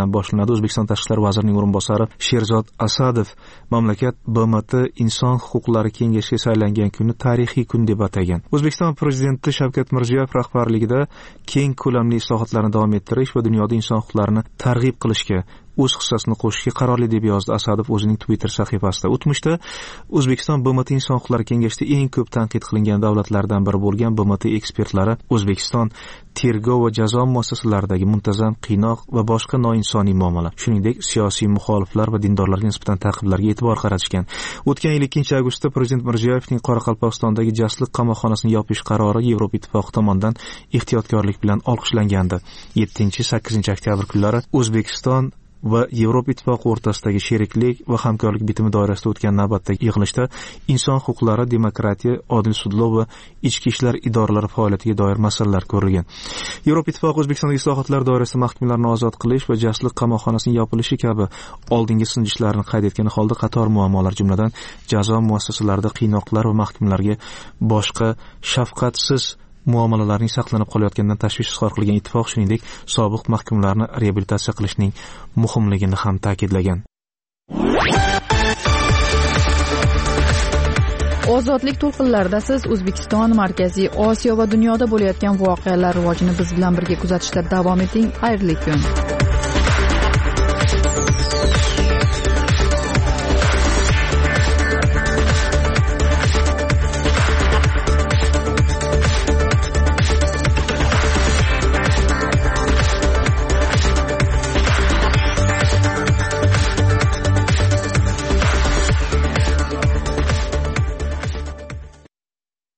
S8: bilan boshlanadi. O'zbekiston tashqi ishlar vazirining o'rinbosari Sherzod Asadov mamlakat BMT Inson huquqlari kengashiga saylangan kunni tarixiy kun deb atagan. O'zbekiston prezidenti Shavkat Mirziyoyev rahbarligida keng ko'lamli islohotlarni davom ettirish va dunyoda inson huquqlarini targ'ib qilishga o'z hissasini qo'shishga qarorli deb yozdi Asadov o'zining Twitter sahifasida. O'tmishda O'zbekiston BMT Inson huquqlari kengashida eng ko'p tanqid qilingan davlatlardan biri bo'lgan BMT ekspertlari O'zbekiston tergov va jazo muassasalaridagi muntazam qiynoq va boshqa noinsoniy muomala, shuningdek siyosiy muxoliflar va dindorlarga nisbatan ta'qiblarga e'tibor qaratishgan. O'tgan yil 2-avgustda Prezident Mirziyoyevning Qoraqalpog'istondagi Jasliq qamoqxonasini yopish qarori Yevropa Ittifoqi tomonidan ehtiyotkorlik bilan olqishlangan. 7-8 oktyabr kunlari O'zbekiston va Yevropa Ittifoqi o'rtasidagi sheriklik va hamkorlik bitimi doirasida o'tgan navbatdagi yig'ilishda inson huquqlari, demokratiya, odil sudlov va ichki ishlar idoralari faoliyatiga doir masalalar ko'rilgan. Yevropa Ittifoqi O'zbekistondagi islohotlar doirasida mahkumlarni ozod qilish va Jasliq qamoqxonasining yopilishi kabi oldingi siljishlarni qayd etgan holda qator muammolar, jumladan jazo muassasalarida qiynoqlar va mahkumlarga boshqa shafqatsiz muomalalarning saqlanib qolayotganidan tashvish izhor qilgan ittifoq, shuningdek, sobiq mahkumlarni reabilitatsiya qilishning muhimligini ham ta'kidlagan.
S1: Ozodlik to'lqinlarida siz O'zbekiston, Markaziy Osiyo va dunyoda bo'layotgan voqealar rivojini biz bilan birga kuzatishda davom eting. Xayrli kun.